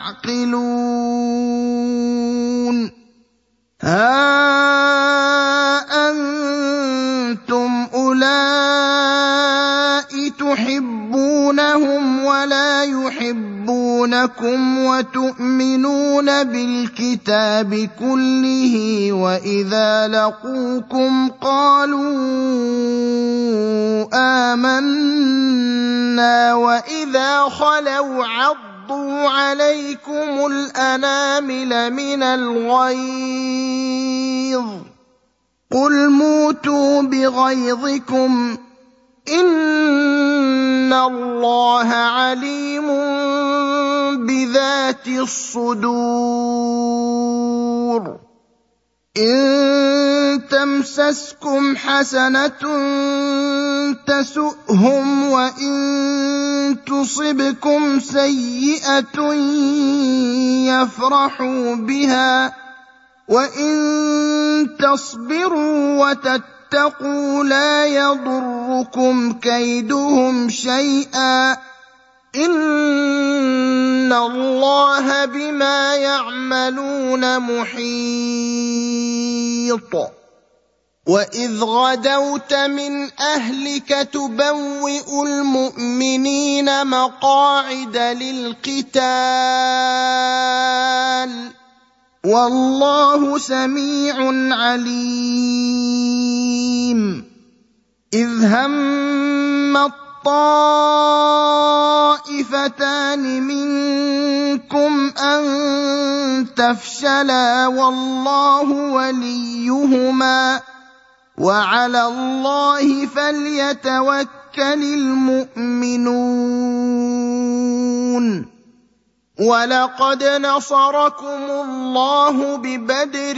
تعقلون ها أنتم أولئك تحبونهم ولا يحبونكم وتؤمنون بالكتاب كله وإذا لقوكم قالوا آمنا وإذا خلوا عضوا عليكم الأنامل من الغيظ قل موتوا بغيظكم إِنَّ اللَّهَ عَلِيمٌ بِذَاتِ الصُّدُورِ إِن تَمْسَسْكُمْ حَسَنَةٌ تَسُؤْهُمْ وَإِن تُصِبْكُمْ سَيِّئَةٌ يَفْرَحُوا بِهَا وَإِن تَصْبِرُوا وَتَتَّقُوا لَا يَضُرُّكُمْ كَيْدُهُمْ شَيْئًا ۗ إِنَّ اللَّهَ بِمَا يَعْمَلُونَ مُحِيطٌ وَإِذْ غَدَوْتَ مِنْ أَهْلِكَ تُبَوِّئُ الْمُؤْمِنِينَ مَقَاعِدَ لِلْقِتَالِ ۗ وَاللَّهُ سَمِيعٌ عَلِيمٌ إِذْ هَمَّ الطَّائِفَتَانِ مِنكُمْ أَن تَفْشَلَا وَاللَّهُ وَلِيُّهُمَا وَعَلَى اللَّهِ فَلْيَتَوَكَّلِ الْمُؤْمِنُونَ وَلَقَدْ نَصَرَكُمُ اللَّهُ بِبَدْرٍ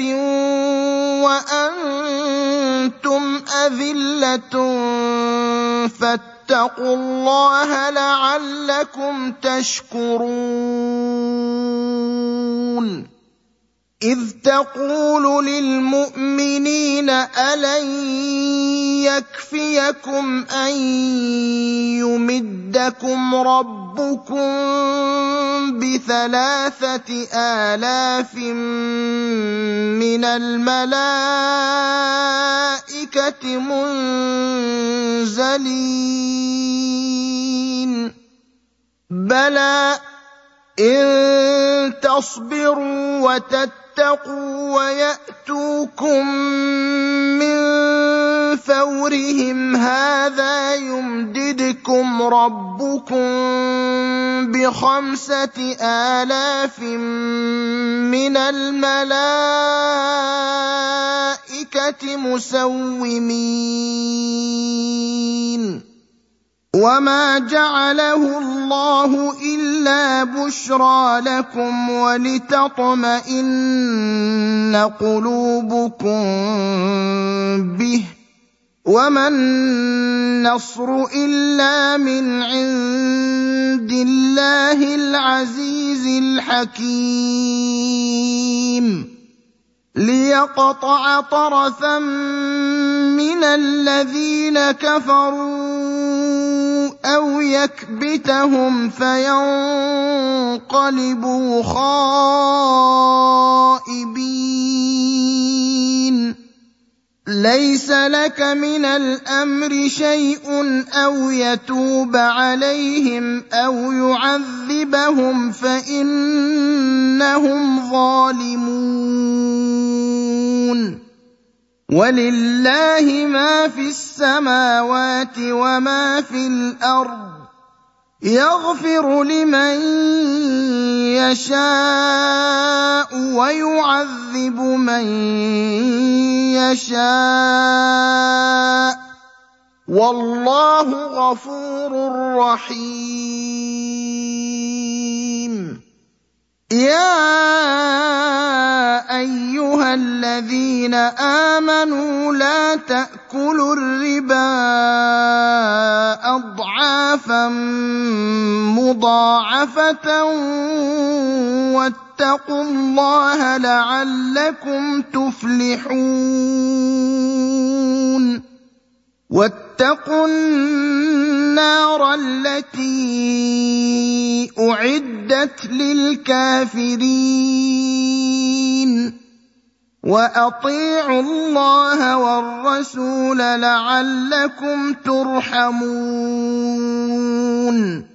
وَأَنتُمْ أَذِلَّةٌ فَاتَّقُوا اللَّهَ لَعَلَّكُمْ تَشْكُرُونَ إِذْ تَقُولُ لِلْمُؤْمِنِينَ أَلَنْ يَكْفِيَكُمْ أَن يُمِدَّكُمْ رَبُّكُم بِثَلَاثَةِ آلَافٍ مِّنَ الْمَلَائِكَةِ مُنزَلِينَ بَلَىٰ إِن تَصْبِرُوا وَتَتَّقُوا وَيَأْتُوكُم مِّن فَوْرِهِمْ هَٰذَا يُمْدِدْكُمْ رَبُّكُم بِخَمْسَةِ آلَافٍ مِّنَ الْمَلَائِكَةِ مُسَوِّمِينَ وَمَا جَعَلَهُ اللَّهُ إِلَّا بُشْرَىٰ لَكُمْ وَلِتَطْمَئِنَّ قُلُوبُكُم بِهِ ۗ وَمَا النَّصْرُ إِلَّا مِنْ عِندِ اللَّهِ الْعَزِيزِ الْحَكِيمِ لِيَقْطَعَ طَرَفًا مِّنَ الَّذِينَ كَفَرُوا أَوْ يَكْبِتَهُمْ فَيَنقَلِبُوا خَائِبِينَ لَيْسَ لَكَ مِنَ الْأَمْرِ شَيْءٌ أَوْ يَتُوبَ عَلَيْهِمْ أَوْ يُعَذِّبَهُمْ فَإِنَّهُمْ ظَالِمُونَ وَلِلَّهِ مَا فِي السَّمَاوَاتِ وَمَا فِي الْأَرْضِ يَغْفِرُ لِمَن يَشَاءُ وَيُعَذِّبُ مَن يَشَاءُ ۗ وَاللَّهُ غَفُورٌ رَّحِيمٌ يَا أَيُّهَا الَّذِينَ آمَنُوا لَا تَأْكُلُوا الرِّبَا أَضْعَافًا مُّضَاعَفَةً وَاتَّقُوا اللَّهَ لَعَلَّكُمْ تُفْلِحُونَ وَاتَّقُوا النَّارَ الَّتِي أُعِدَّتْ لِلْكَافِرِينَ وَأَطِيعُوا اللَّهَ وَالرَّسُولَ لَعَلَّكُمْ تُرْحَمُونَ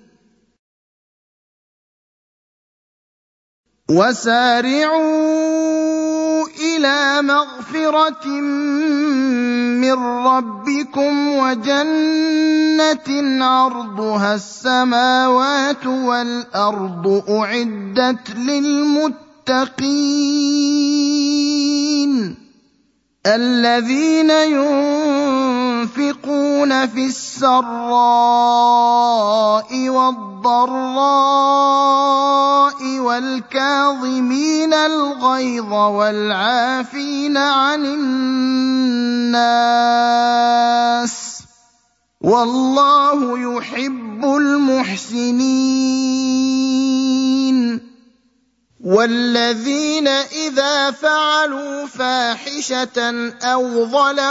وَسَارِعُوا إِلَىٰ مَغْفِرَةٍ مِّن رَّبِّكُمْ وَجَنَّةٍ عَرْضُهَا السَّمَاوَاتُ وَالْأَرْضُ أُعِدَّتْ لِلْمُتَّقِينَ الَّذِينَ يُنفِقُونَ ينفقون في السراء والضراء والكاظمين الغيظ والعافين عن الناس والله يحب المحسنين. والذين إذا فعلوا فاحشة أو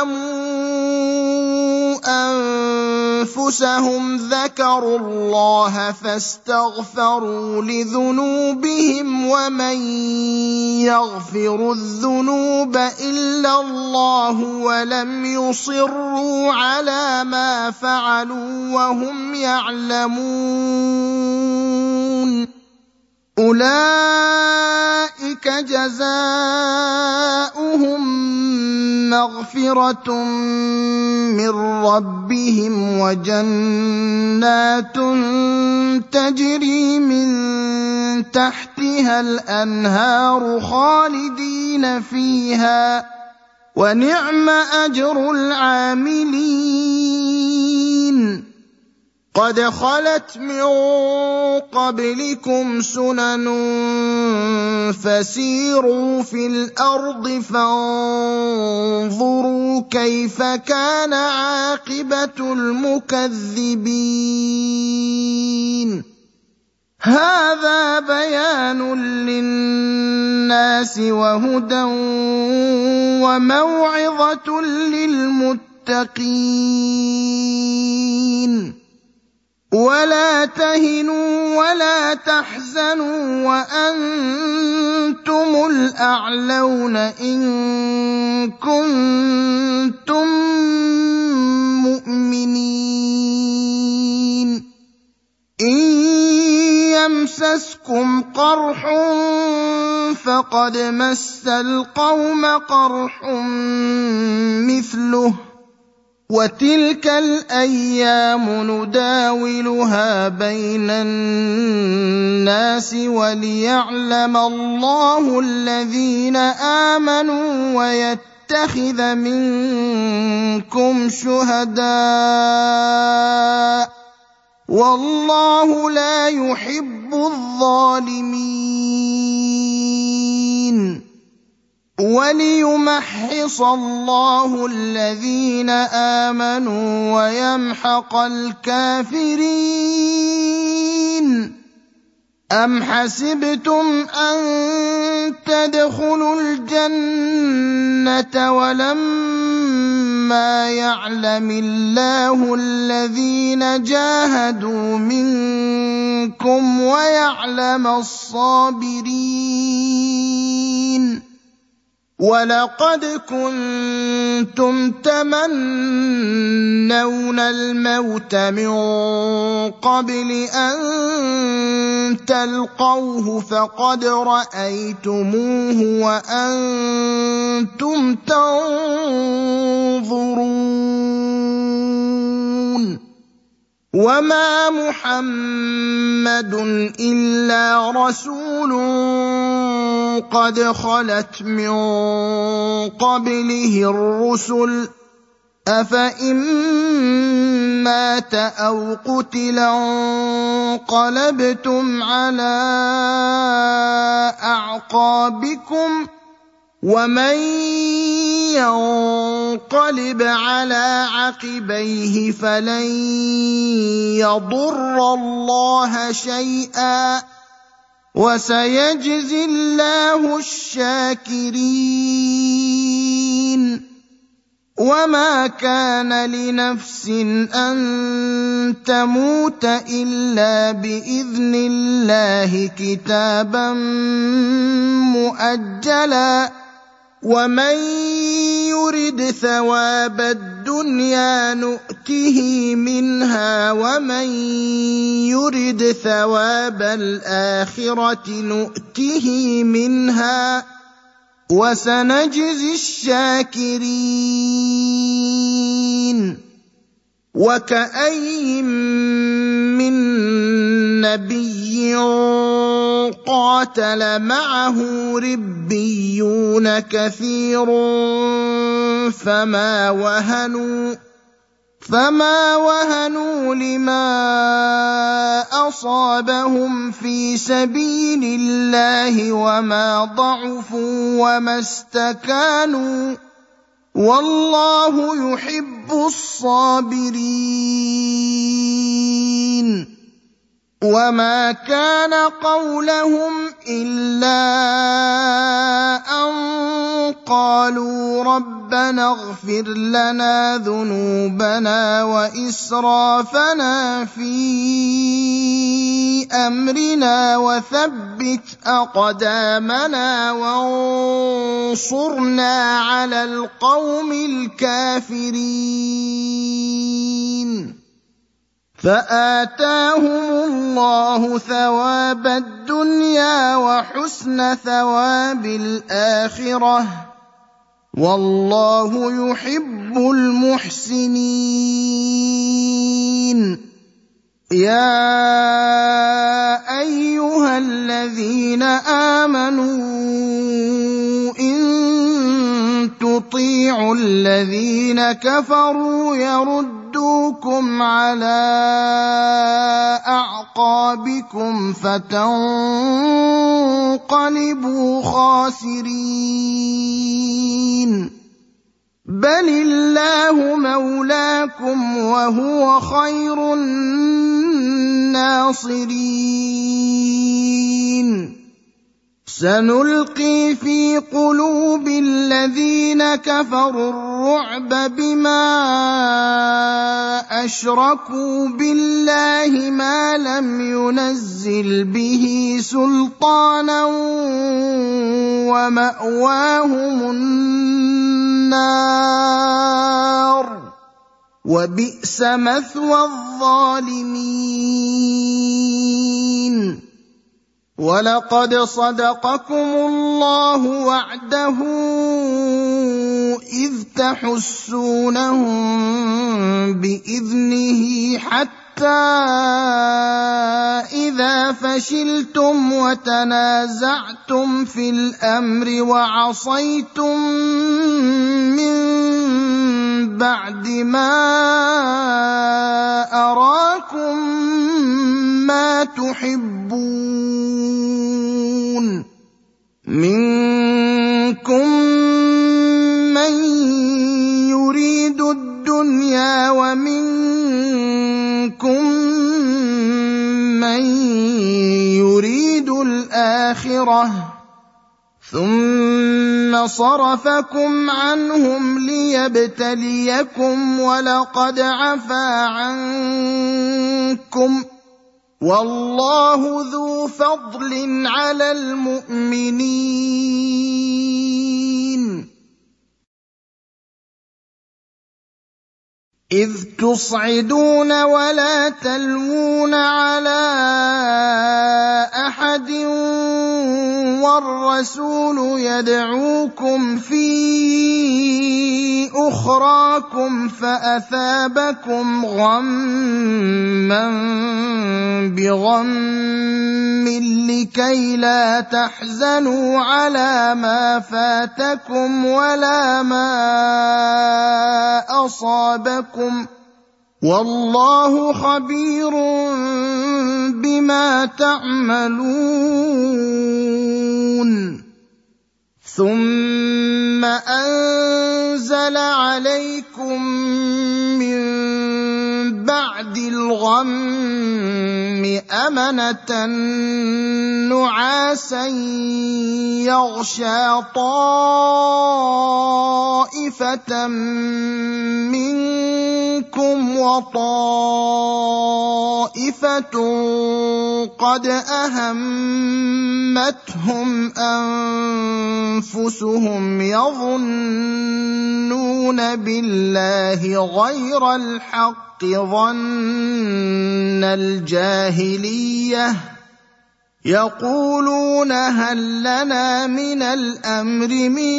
ظلموا أنفسهم ذكروا الله فاستغفروا لذنوبهم ومن يغفر الذنوب إلا الله ولم يصروا على ما فعلوا وهم يعلمون أولئك جزاؤهم مغفرة من ربهم وجنات تجري من تحتها الأنهار خالدين فيها ونعم أجر العاملين. قد خلت من قبلكم سنن فسيروا في الأرض فانظروا كيف كان عاقبة المكذبين. هذا بيان للناس وهدى وموعظة للمتقين. ولا تهنوا ولا تحزنوا وأنتم الأعلون إن كنتم مؤمنين. إن يمسسكم قرح فقد مس القوم قرح مثله وتلك الأيام نداولها بين الناس وليعلم الله الذين آمنوا ويتخذ منكم شهداء والله لا يحب الظالمين. وليمحص الله الذين آمنوا ويمحق الكافرين. أم حسبتم أن تدخلوا الجنة ولما يعلم الله الذين جاهدوا منكم ويعلم الصابرين. ولقد كنتم تمنون الموت من قبل أن تلقوه فقد رأيتموه وأنتم تنظرون. وما محمد إلا رسول قد خلت من قبله الرسل أفإن مات أو قتل انقلبتم على أعقابكم ومن ينقلب على عقبيه فلن يضر الله شيئا وسيجزي الله الشاكرين. وما كان لنفس أن تموت إلا بإذن الله كتابا مؤجلا ومن يرد ثواب الدنيا نؤته منها ومن يرد ثواب الآخرة نؤته منها وسنجزي الشاكرين. وكأين من نبي قاتل معه ربيون كثير فما وهنوا فما وهنوا لما أصابهم في سبيل الله وما ضعفوا وما استكانوا والله يحب الصابرين وما كان قولهم إلا أن قالوا ربنا اغفر لنا ذنوبنا وإسرافنا في أمرنا وثبت أقدامنا وانصرنا على القوم الكافرين فآتاهم الله ثواب الدنيا وحسن ثواب الآخرة والله يحب المحسنين يا أيها الذين آمنوا إن تطيعوا الذين كفروا يردوكم على أعقابكم فتنقلبوا خاسرين بل الله مولاكم وهو خير الناصرين سنلقي في قلوب الذين كفروا الرعب بما أشركوا بالله ما لم ينزل به سلطانا ومأواهم النار وبئس مثوى الظالمين ولقد صدقكم الله وعده إذ تحسونهم بإذنه حتى إذا فشلتم وتنازعتم في الأمر وعصيتم من بعد ما أراكم ما تحبون منكم من يريد الدنيا ومنكم من يريد الآخرة ثم صرفكم عنهم ليبتليكم ولقد عفا عنكم والله ذو فضل على المؤمنين إذ تصعدون ولا تلوون على أحد والرسول يدعوكم في أخراكم فأثابكم غما بغم لكي لا تحزنوا على ما فاتكم ولا ما أصابكم والله خبير بما تعملون ثم أنزل عليكم من بعد الغم أمنة نعاسا يغشى طائفة منكم وطائفة قد أهمتهم أنفسهم يظنون بالله غير الحق ظن الجاهلية يقولون هل لنا من الأمر من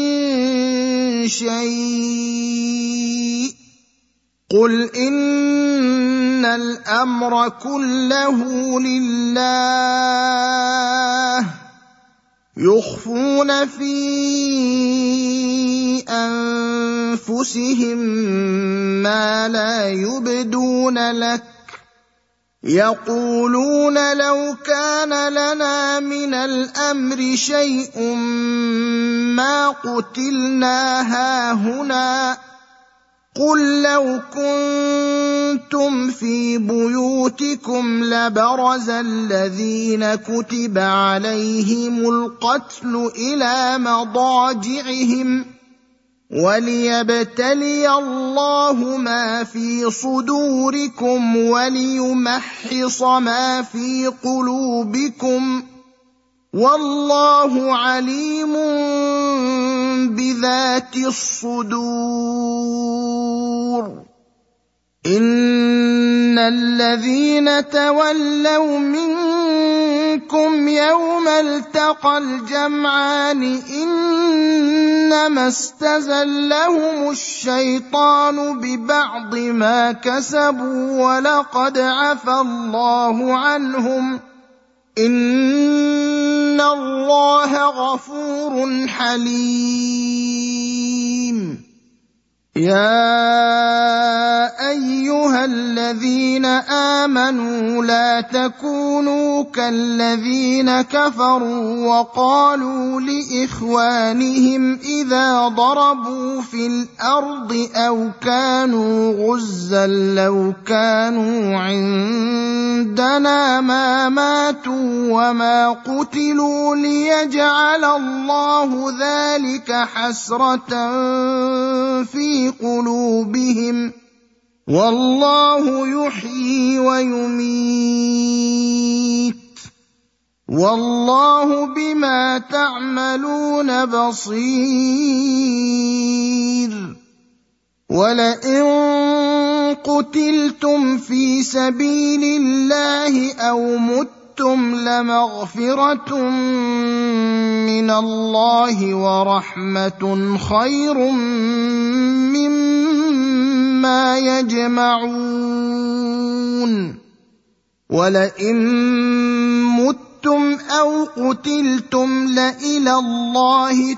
شيء قل إن الأمر كله لله يخفون في أنفسهم ما لا يبدون لك يقولون لو كان لنا من الأمر شيء ما قتلنا هاهنا قل لو كنتم في بيوتكم لبرز الذين كتب عليهم القتل إلى مضاجعهم وليبتلي الله ما في صدوركم وليمحص ما في قلوبكم والله عليم بذات الصدور إن الذين تولوا منكم يوم التقى الجمعان إنما استزلهم الشيطان ببعض ما كسبوا ولقد عفى الله عنهم إن الله غفور حليم يا أيها الذين آمنوا لا تكونوا كالذين كفروا وقالوا لإخوانهم إذا ضربوا في الأرض أو كانوا غزا لو كانوا عندنا ما ماتوا وما قتلوا ليجعل الله ذلك حسرة في قلوبهم والله يحيي ويميت والله بما تعملون بصير ولئن قتلتم في سبيل الله أو متم لمغفرة من الله ورحمة خير مما يجمعون ولئن متم أو قتلتم لإلى الله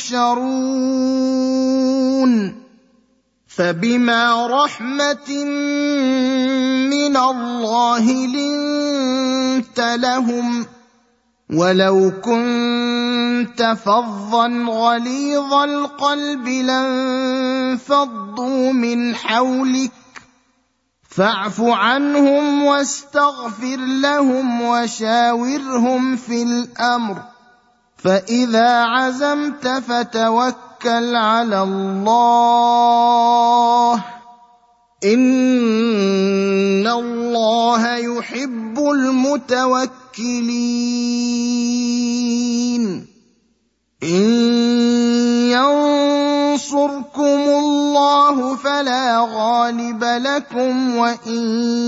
تحشرون فبما رحمة من الله لنت لهم ولو كنت فظا غليظ القلب لانفضوا من حولك فاعف عنهم واستغفر لهم وشاورهم في الأمر فإذا عزمت فتوكل على الله إن الله يحب المتوكلين إن ينصركم الله فلا غالب لكم وإن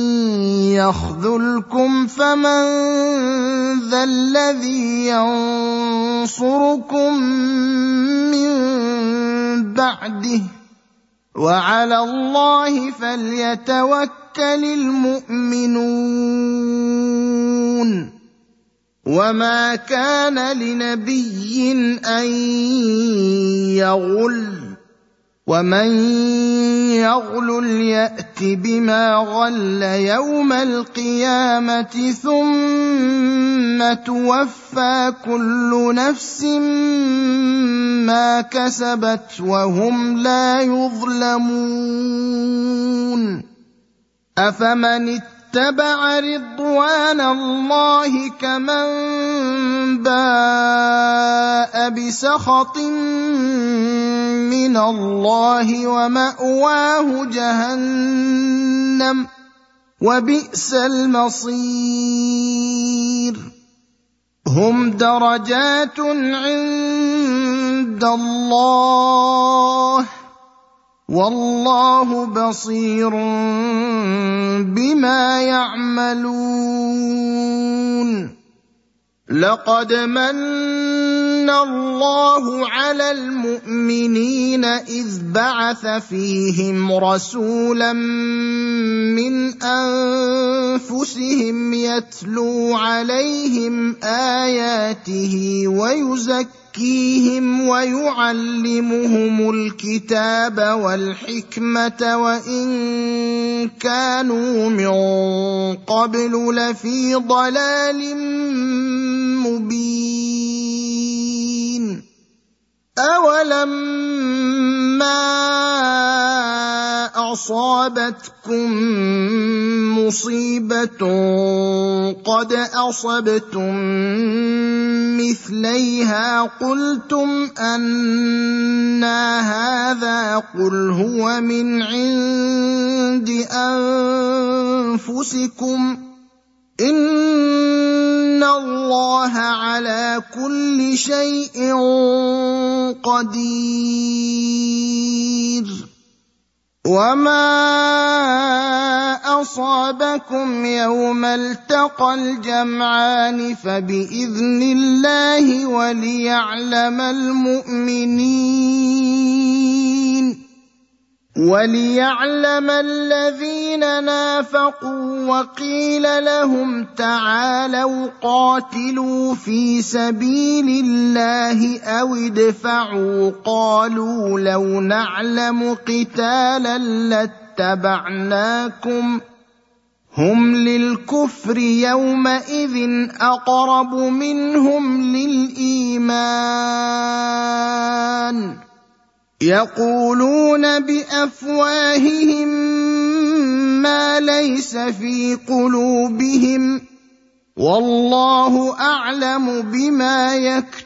يخذلكم فمن ذا الذي ينصركم من بعده وعلى الله فليتوكل المؤمنون وما كان لنبي أن يغل ومن يغل يأت بما غل يوم القيامة ثم توفى كل نفس ما كسبت وهم لا يظلمون أفمن اتبع رضوان الله كمن باء بسخط من الله ومأواه جهنم وبئس المصير هم درجات عند الله والله بصير بما يعملون لقد من مَنَّ اللَّهُ عَلَى الْمُؤْمِنِينَ إِذْ بَعَثَ فِيهِمْ رَسُولًا مِّنْ أَنفُسِهِمْ يَتْلُو عَلَيْهِمْ آيَاتِهِ وَيُزَكِّيهِمْ وَيُعَلِّمُهُمُ الْكِتَابَ وَالْحِكْمَةَ وَإِن كَانُوا مِن قَبْلُ لَفِي ضَلَالٍ مُّبِينٍ أَوَلَمَّا أَصَابَتْكُم مُّصِيبَةٌ قَدْ أَصَبْتُم مِّثْلَيْهَا قُلْتُمْ أَنَّىٰ هَٰذَا قُلْ هُوَ مِنْ عِندِ أَنفُسِكُمْ ۗ إِنَّ اللَّهَ عَلَىٰ كُلِّ شَيْءٍ قَدِيرٌ وَمَا أَصَابَكُمْ يَوْمَ الْتَقَى الْجَمْعَانِ فَبِإِذْنِ اللَّهِ وَلِيَعْلَمَ الْمُؤْمِنِينَ وَلِيَعْلَمَ الَّذِينَ نَافَقُوا وَقِيلَ لَهُمْ تَعَالَوْا قَاتِلُوا فِي سَبِيلِ اللَّهِ أَوِ ادْفَعُوا قَالُوا لَوْ نَعْلَمُ قِتَالًا لَّاتَّبَعْنَاكُمْ ۗ هُمْ لِلْكُفْرِ يَوْمَئِذٍ أَقْرَبُ مِنْهُمْ لِلْإِيمَانِ يَقُولُونَ بِأَفْوَاهِهِم مَّا لَيْسَ فِي قُلُوبِهِمْ ۗ وَاللَّهُ أَعْلَمُ بِمَا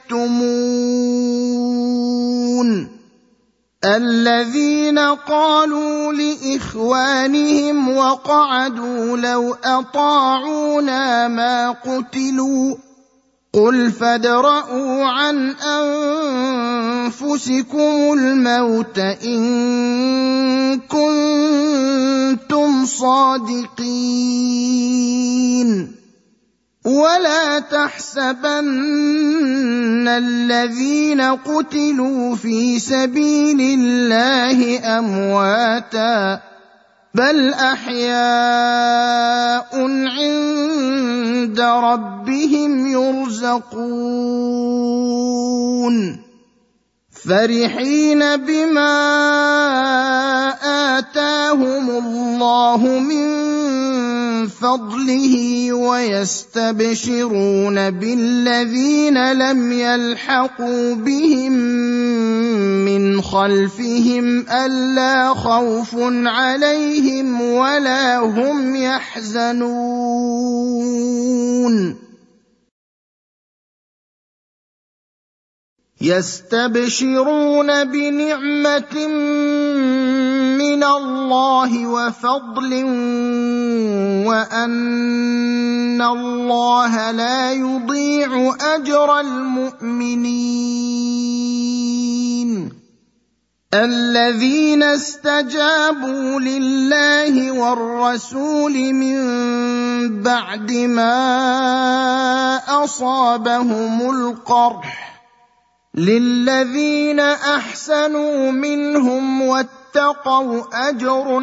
يَكْتُمُونَ الَّذِينَ قَالُوا لِإِخْوَانِهِمْ وَقَعَدُوا لَوْ أَطَاعُونَا مَا قُتِلُوا ۗ قُلْ فَادْرَءُوا عَنْ أَنفُسِكُمُ الْمَوْتَ إِن كُنتُمْ صَادِقِينَ وَلَا تَحْسَبَنَّ الَّذِينَ قُتِلُوا فِي سَبِيلِ اللَّهِ أَمْوَاتًا بَلْ أَحْيَاءٌ عِندَ رَبِّهِمْ يُرْزَقُونَ فَرِحِينَ بِمَا آتَاهُمُ اللَّهُ مِن فَضْلِهِ وَيَسْتَبْشِرُونَ بِالَّذِينَ لَمْ يَلْحَقُوا بِهِم مِّنْ خَلْفِهِمْ أَلَّا خَوْفٌ عَلَيْهِمْ وَلَا هُمْ يَحْزَنُونَ يَسْتَبْشِرُونَ بِنِعْمَةٍ مِّنَ اللَّهِ وَفَضْلٍ وَأَنَّ اللَّهَ لَا يُضِيعُ أَجْرَ الْمُؤْمِنِينَ الَّذِينَ اسْتَجَابُوا لِلَّهِ وَالرَّسُولِ مِن بَعْدِ مَا أَصَابَهُمُ الْقَرْحُ لِلَّذِينَ أَحْسَنُوا مِنْهُمْ وَاتَّقَوْا أَجْرٌ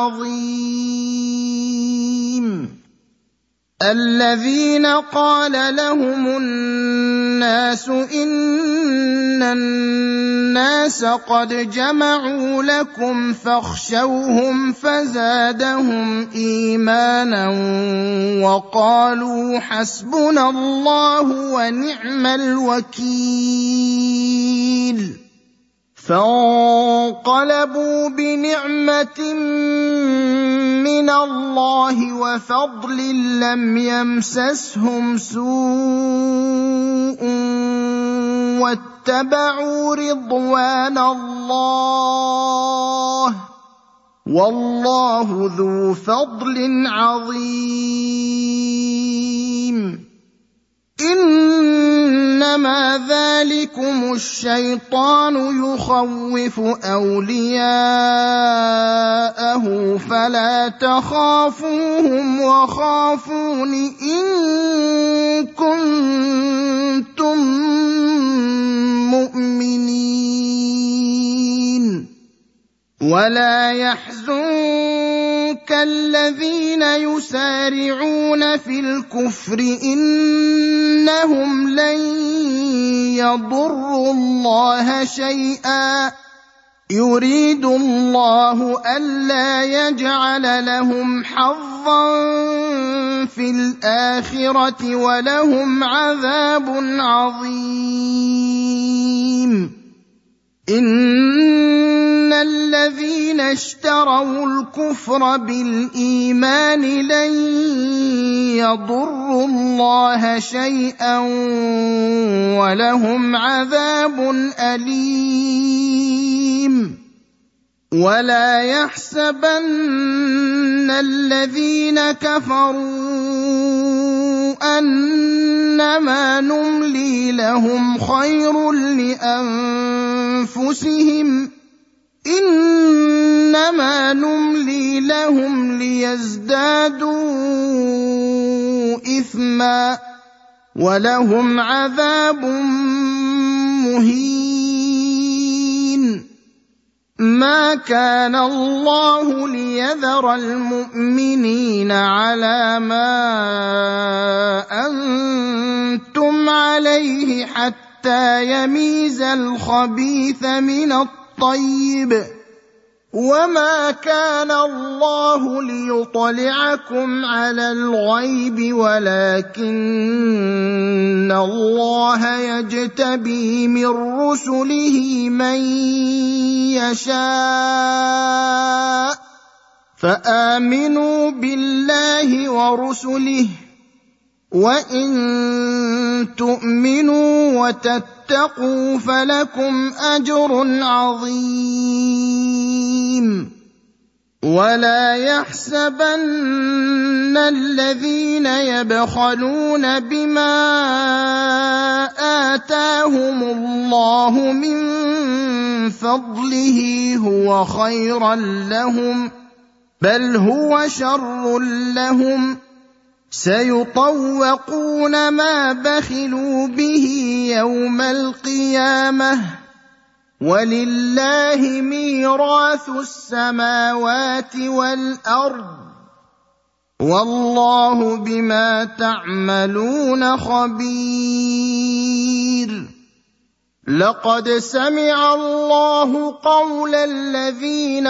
عَظِيمٌ الَّذِينَ قَالَ لَهُمُ النَّاسُ إِنَّ النَّاسَ قَدْ جَمَعُوا لَكُمْ فَاخْشَوْهُمْ فَزَادَهُمْ إِيمَانًا وَقَالُوا حَسْبُنَا اللَّهُ وَنِعْمَ الْوَكِيلُ فَانقَلَبُوا بِنِعْمَةٍ مِّنَ اللَّهِ وَفَضْلٍ لَّمْ يَمْسَسْهُمْ سُوءٌ وَاتَّبَعُوا رِضْوَانَ اللَّهِ وَاللَّهُ ذُو فَضْلٍ عَظِيمٍ إِنَّمَا ذَلِكُمُ الشَّيْطَانُ يُخَوِّفُ أَوْلِيَاءَهُ فَلَا تَخَافُوهُمْ وَخَافُونِ إِن كُنتُم ولا يحزنك الذين يسارعون في الكفر إنهم لن يضروا الله شيئا يريد الله ألا يجعل لهم حظا في الآخرة ولهم عذاب عظيم. إن الذين اشتروا الكفر بالإيمان لن يضروا الله شيئا ولهم عذاب أليم. ولا يحسبن الذين كفروا أنما نملي لهم خير لأنفسهم إنما نملي لهم ليزدادوا إثما ولهم عذاب مهين. ما كان الله ليذر المؤمنين على ما أنتم عليه حتى يميز الخبيث من الطيب وما كان الله ليطلعكم على الغيب ولكن الله يجتبي من رسله من يشاء فآمنوا بالله ورسله وإن تؤمنوا وتتقوا فلكم أجر عظيم. ولا يحسبن الذين يبخلون بما آتاهم الله من فضله هو خيرا لهم بل هو شر لهم سيطوقون ما بخلوا به يوم القيامة ولله ميراث السماوات والأرض والله بما تعملون خبير. لقد سمع الله قول الذين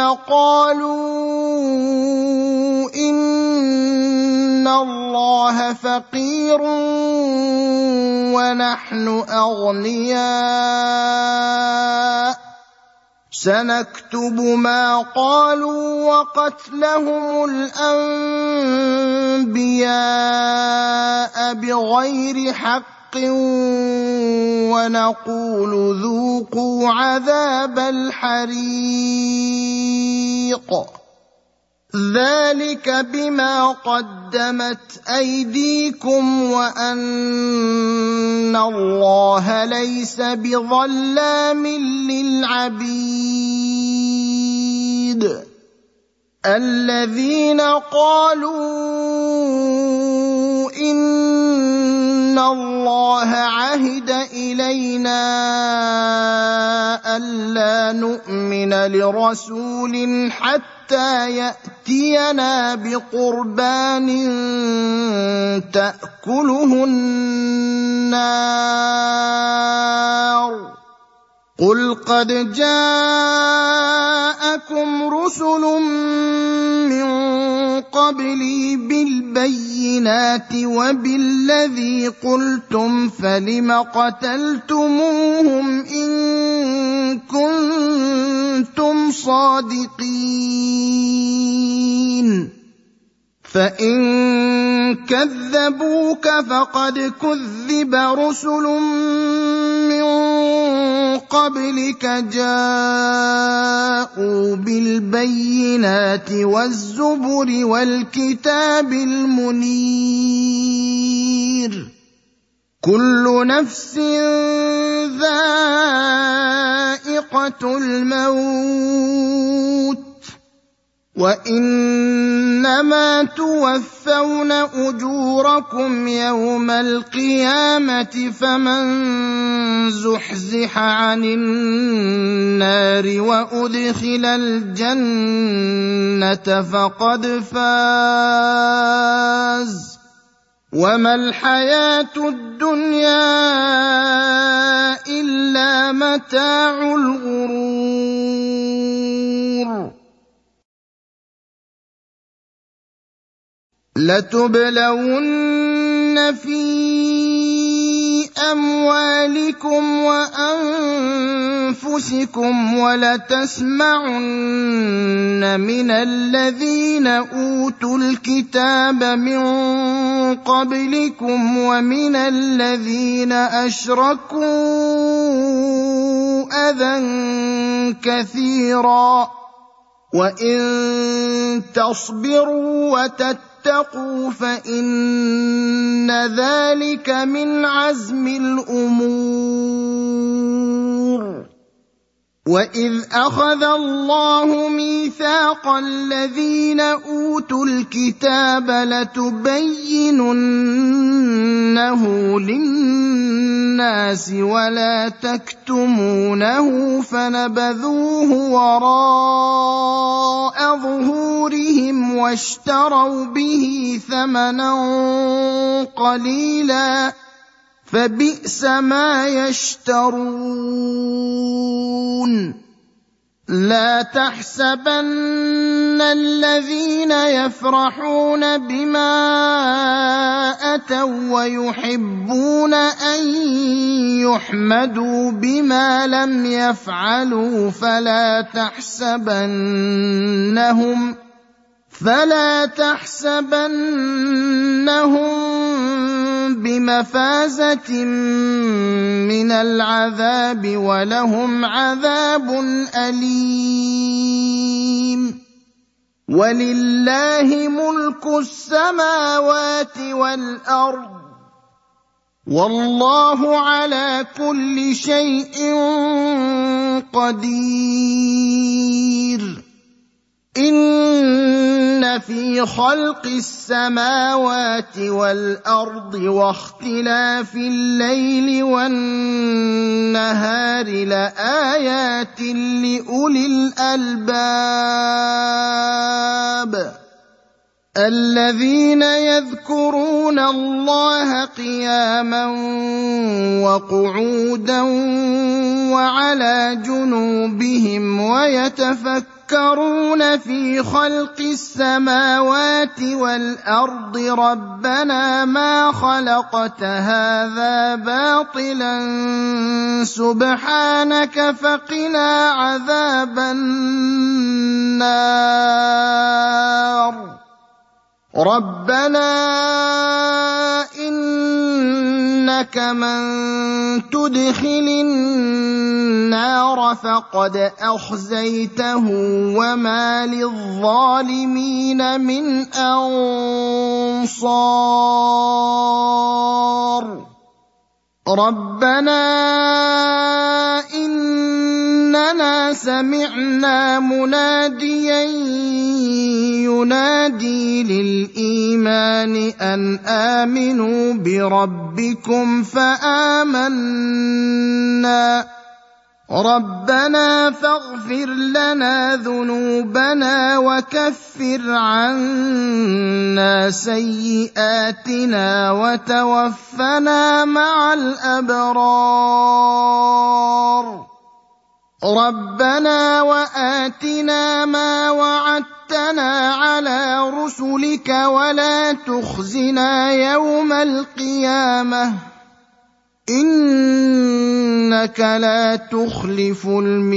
قالوا إن الله فقير ونحن أغنياء سنكتب ما قالوا وقتلهم الأنبياء بغير حق ونقول ذوقوا عذاب الحريق ذلك بما قدمت أيديكم وأن الله ليس بظلام للعبيد. الذين قالوا إن الله عهد إلينا ألا نؤمن لرسول حتى يأتينا بقربان تأكله النار قل قد جاءكم رسل من قبلي بالبينات وبالذي قلتم فلم قتلتموهم إن كنتم صادقين فإن كذبوك فقد كذب رسل من قبلك جاءوا بالبينات والزبر والكتاب المنير كل نفس ذائقة الموت وَإِنَّمَا تُوَفَّوْنَ أُجُورَكُمْ يَوْمَ الْقِيَامَةِ فَمَن زُحْزِحَ عَنِ النَّارِ وَأُدْخِلَ الْجَنَّةَ فَقَدْ فَازَ وَمَا الْحَيَاةُ الدُّنْيَا إِلَّا مَتَاعُ الْغُرُورِ لَتُبْلَوُنَّ فِي أَمْوَالِكُمْ وَأَنفُسِكُمْ وَلَتَسْمَعُنَّ مِنَ الَّذِينَ أُوتُوا الْكِتَابَ مِن قَبْلِكُمْ وَمِنَ الَّذِينَ أَشْرَكُوا أَذًى كَثِيرًا وَإِن تَصْبِرُوا وَتَتَّقُوا فَإِنَّ ذَلِكَ مِنْ عَزْمِ الْأُمُورِ وَإِذْ أَخَذَ اللَّهُ مِيثَاقَ الَّذِينَ أُوتُوا الْكِتَابَ لَتُبَيِّنُنَّهُ لِلنَّاسِ وَلَا تَكْتُمُونَهُ فَنَبَذُوهُ وَرَاءَ ظُهُورِهِمْ وَاشْتَرَوْا بِهِ ثَمَنًا قَلِيلًا فَبِئْسَ مَا يَشْتَرُونَ لَا تَحْسَبَنَّ الَّذِينَ يَفْرَحُونَ بِمَا أَتَوا وَّيُحِبُّونَ أَن يُحْمَدُوا بِمَا لَمْ يَفْعَلُوا فَلَا تَحْسَبَنَّهُمْ فَلَا تَحْسَبَنَّهُم بِمَفَازَةٍ مِّنَ الْعَذَابِ وَلَهُمْ عَذَابٌ أَلِيمٌ وَلِلَّهِ مُلْكُ السَّمَاوَاتِ وَالْأَرْضِ وَاللَّهُ عَلَى كُلِّ شَيْءٍ قَدِيرٌ إِنَّ فِي خَلْقِ السَّمَاوَاتِ وَالْأَرْضِ وَاخْتِلَافِ اللَّيْلِ وَالنَّهَارِ لَآيَاتٍ لِّأُولِي الْأَلْبَابِ الَّذِينَ يَذْكُرُونَ اللَّهَ قِيَامًا وَقُعُودًا وَعَلَىٰ جُنُوبِهِمْ وَيَتَفَكَّرُونَ فِي خَلْقِ السَّمَاوَاتِ وَالْأَرْضِ رَبَّنَا مَا خَلَقْتَ هَٰذَا بَاطِلًا سُبْحَانَكَ فَقِنَا عَذَابَ النَّارِ رَبَّنَا إِنَّكَ مَن تُدْخِلِ النَّارَ فَقَدْ أَخْزَيْتَهُ وَمَا لِلظَّالِمِينَ مِنْ أَنصَارٍ رَبَّنَا إِنَّنَا سَمِعْنَا مُنَادِيًا يُنَادِي لِلْإِيمَانِ أَنْ آمِنُوا بِرَبِّكُمْ فَآمَنَّا رَبَّنَا فَاغْفِرْ لَنَا ذُنُوبَنَا وَكَفِّرْ عَنَّا سَيِّئَاتِنَا وَتَوَفَّنَا مَعَ الْأَبْرَارِ رَبَّنَا وَآتِنَا مَا وَعَدتَّنَا عَلَىٰ رُسُلِكَ وَلَا تُخْزِنَا يَوْمَ الْقِيَامَةِ إِنَّكَ لَا تُخْلِفُ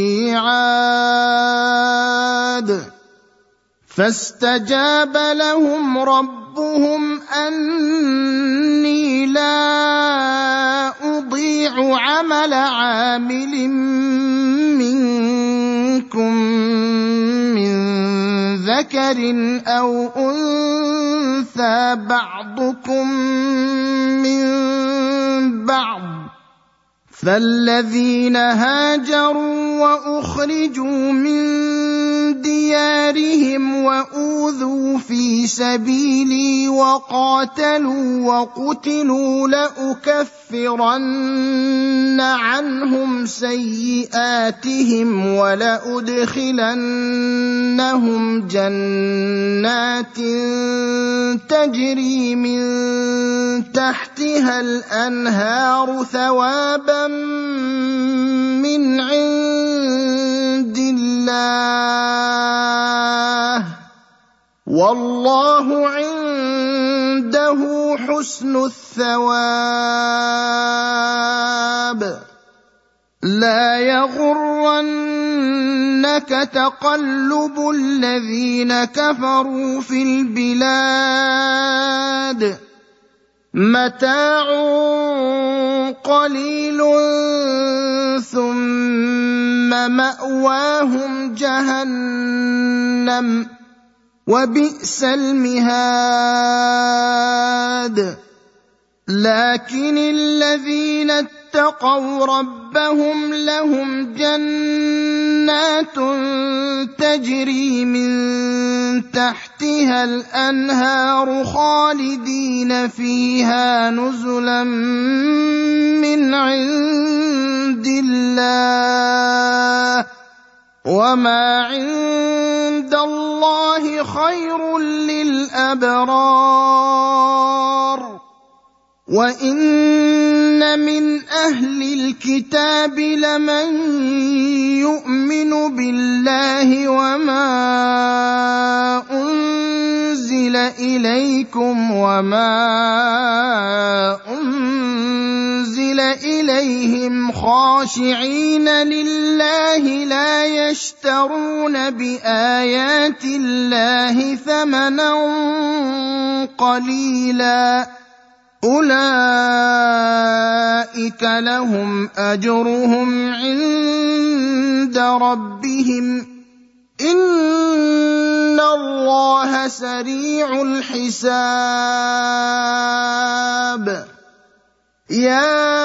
الْمِيعَادَ فَاسْتَجَابَ لَهُمْ رَبُّهُمْ أَنِّي لَا أُضِيعُ عَمَلَ عَامِلٍ مِّنكُم مِّن ذَكَرٍ أَوْ أُنثَىٰ بَعْضُكُم مِّن بَعْضٍ فَالَّذِينَ هَاجَرُوا وَأُخْرِجُوا مِن ديارهم وأوذوا في سبيلي وقاتلوا وقتلوا لأكفرن عنهم سيئاتهم ولأدخلنهم جنات تجري من تحتها الأنهار ثوابا من عند الله والله عنده حسن الثواب. لا يغرنك تقلب الذين كفروا في البلاد متاع قليل ثم مأواهم جهنم وبئس المهاد. لكن الذين اتقوا ربهم لهم جنات تجري من تحتها الأنهار خالدين فيها نزلا من عند الله وما عند الله خير للأبرار. وإن من أهل الكتاب لمن يؤمن بالله وما أنزل إليكم وما أنزل إليهم خاشعين لله لا يشترون بآيات الله ثمنا قليلا أولئك لهم أجرهم عند ربهم إن الله سريع الحساب. يا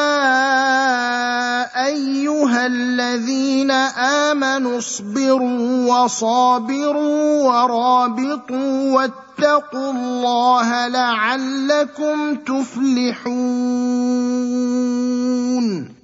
أيها الذين آمنوا اصبروا وصابروا ورابطوا واتقوا الله لعلكم تفلحون.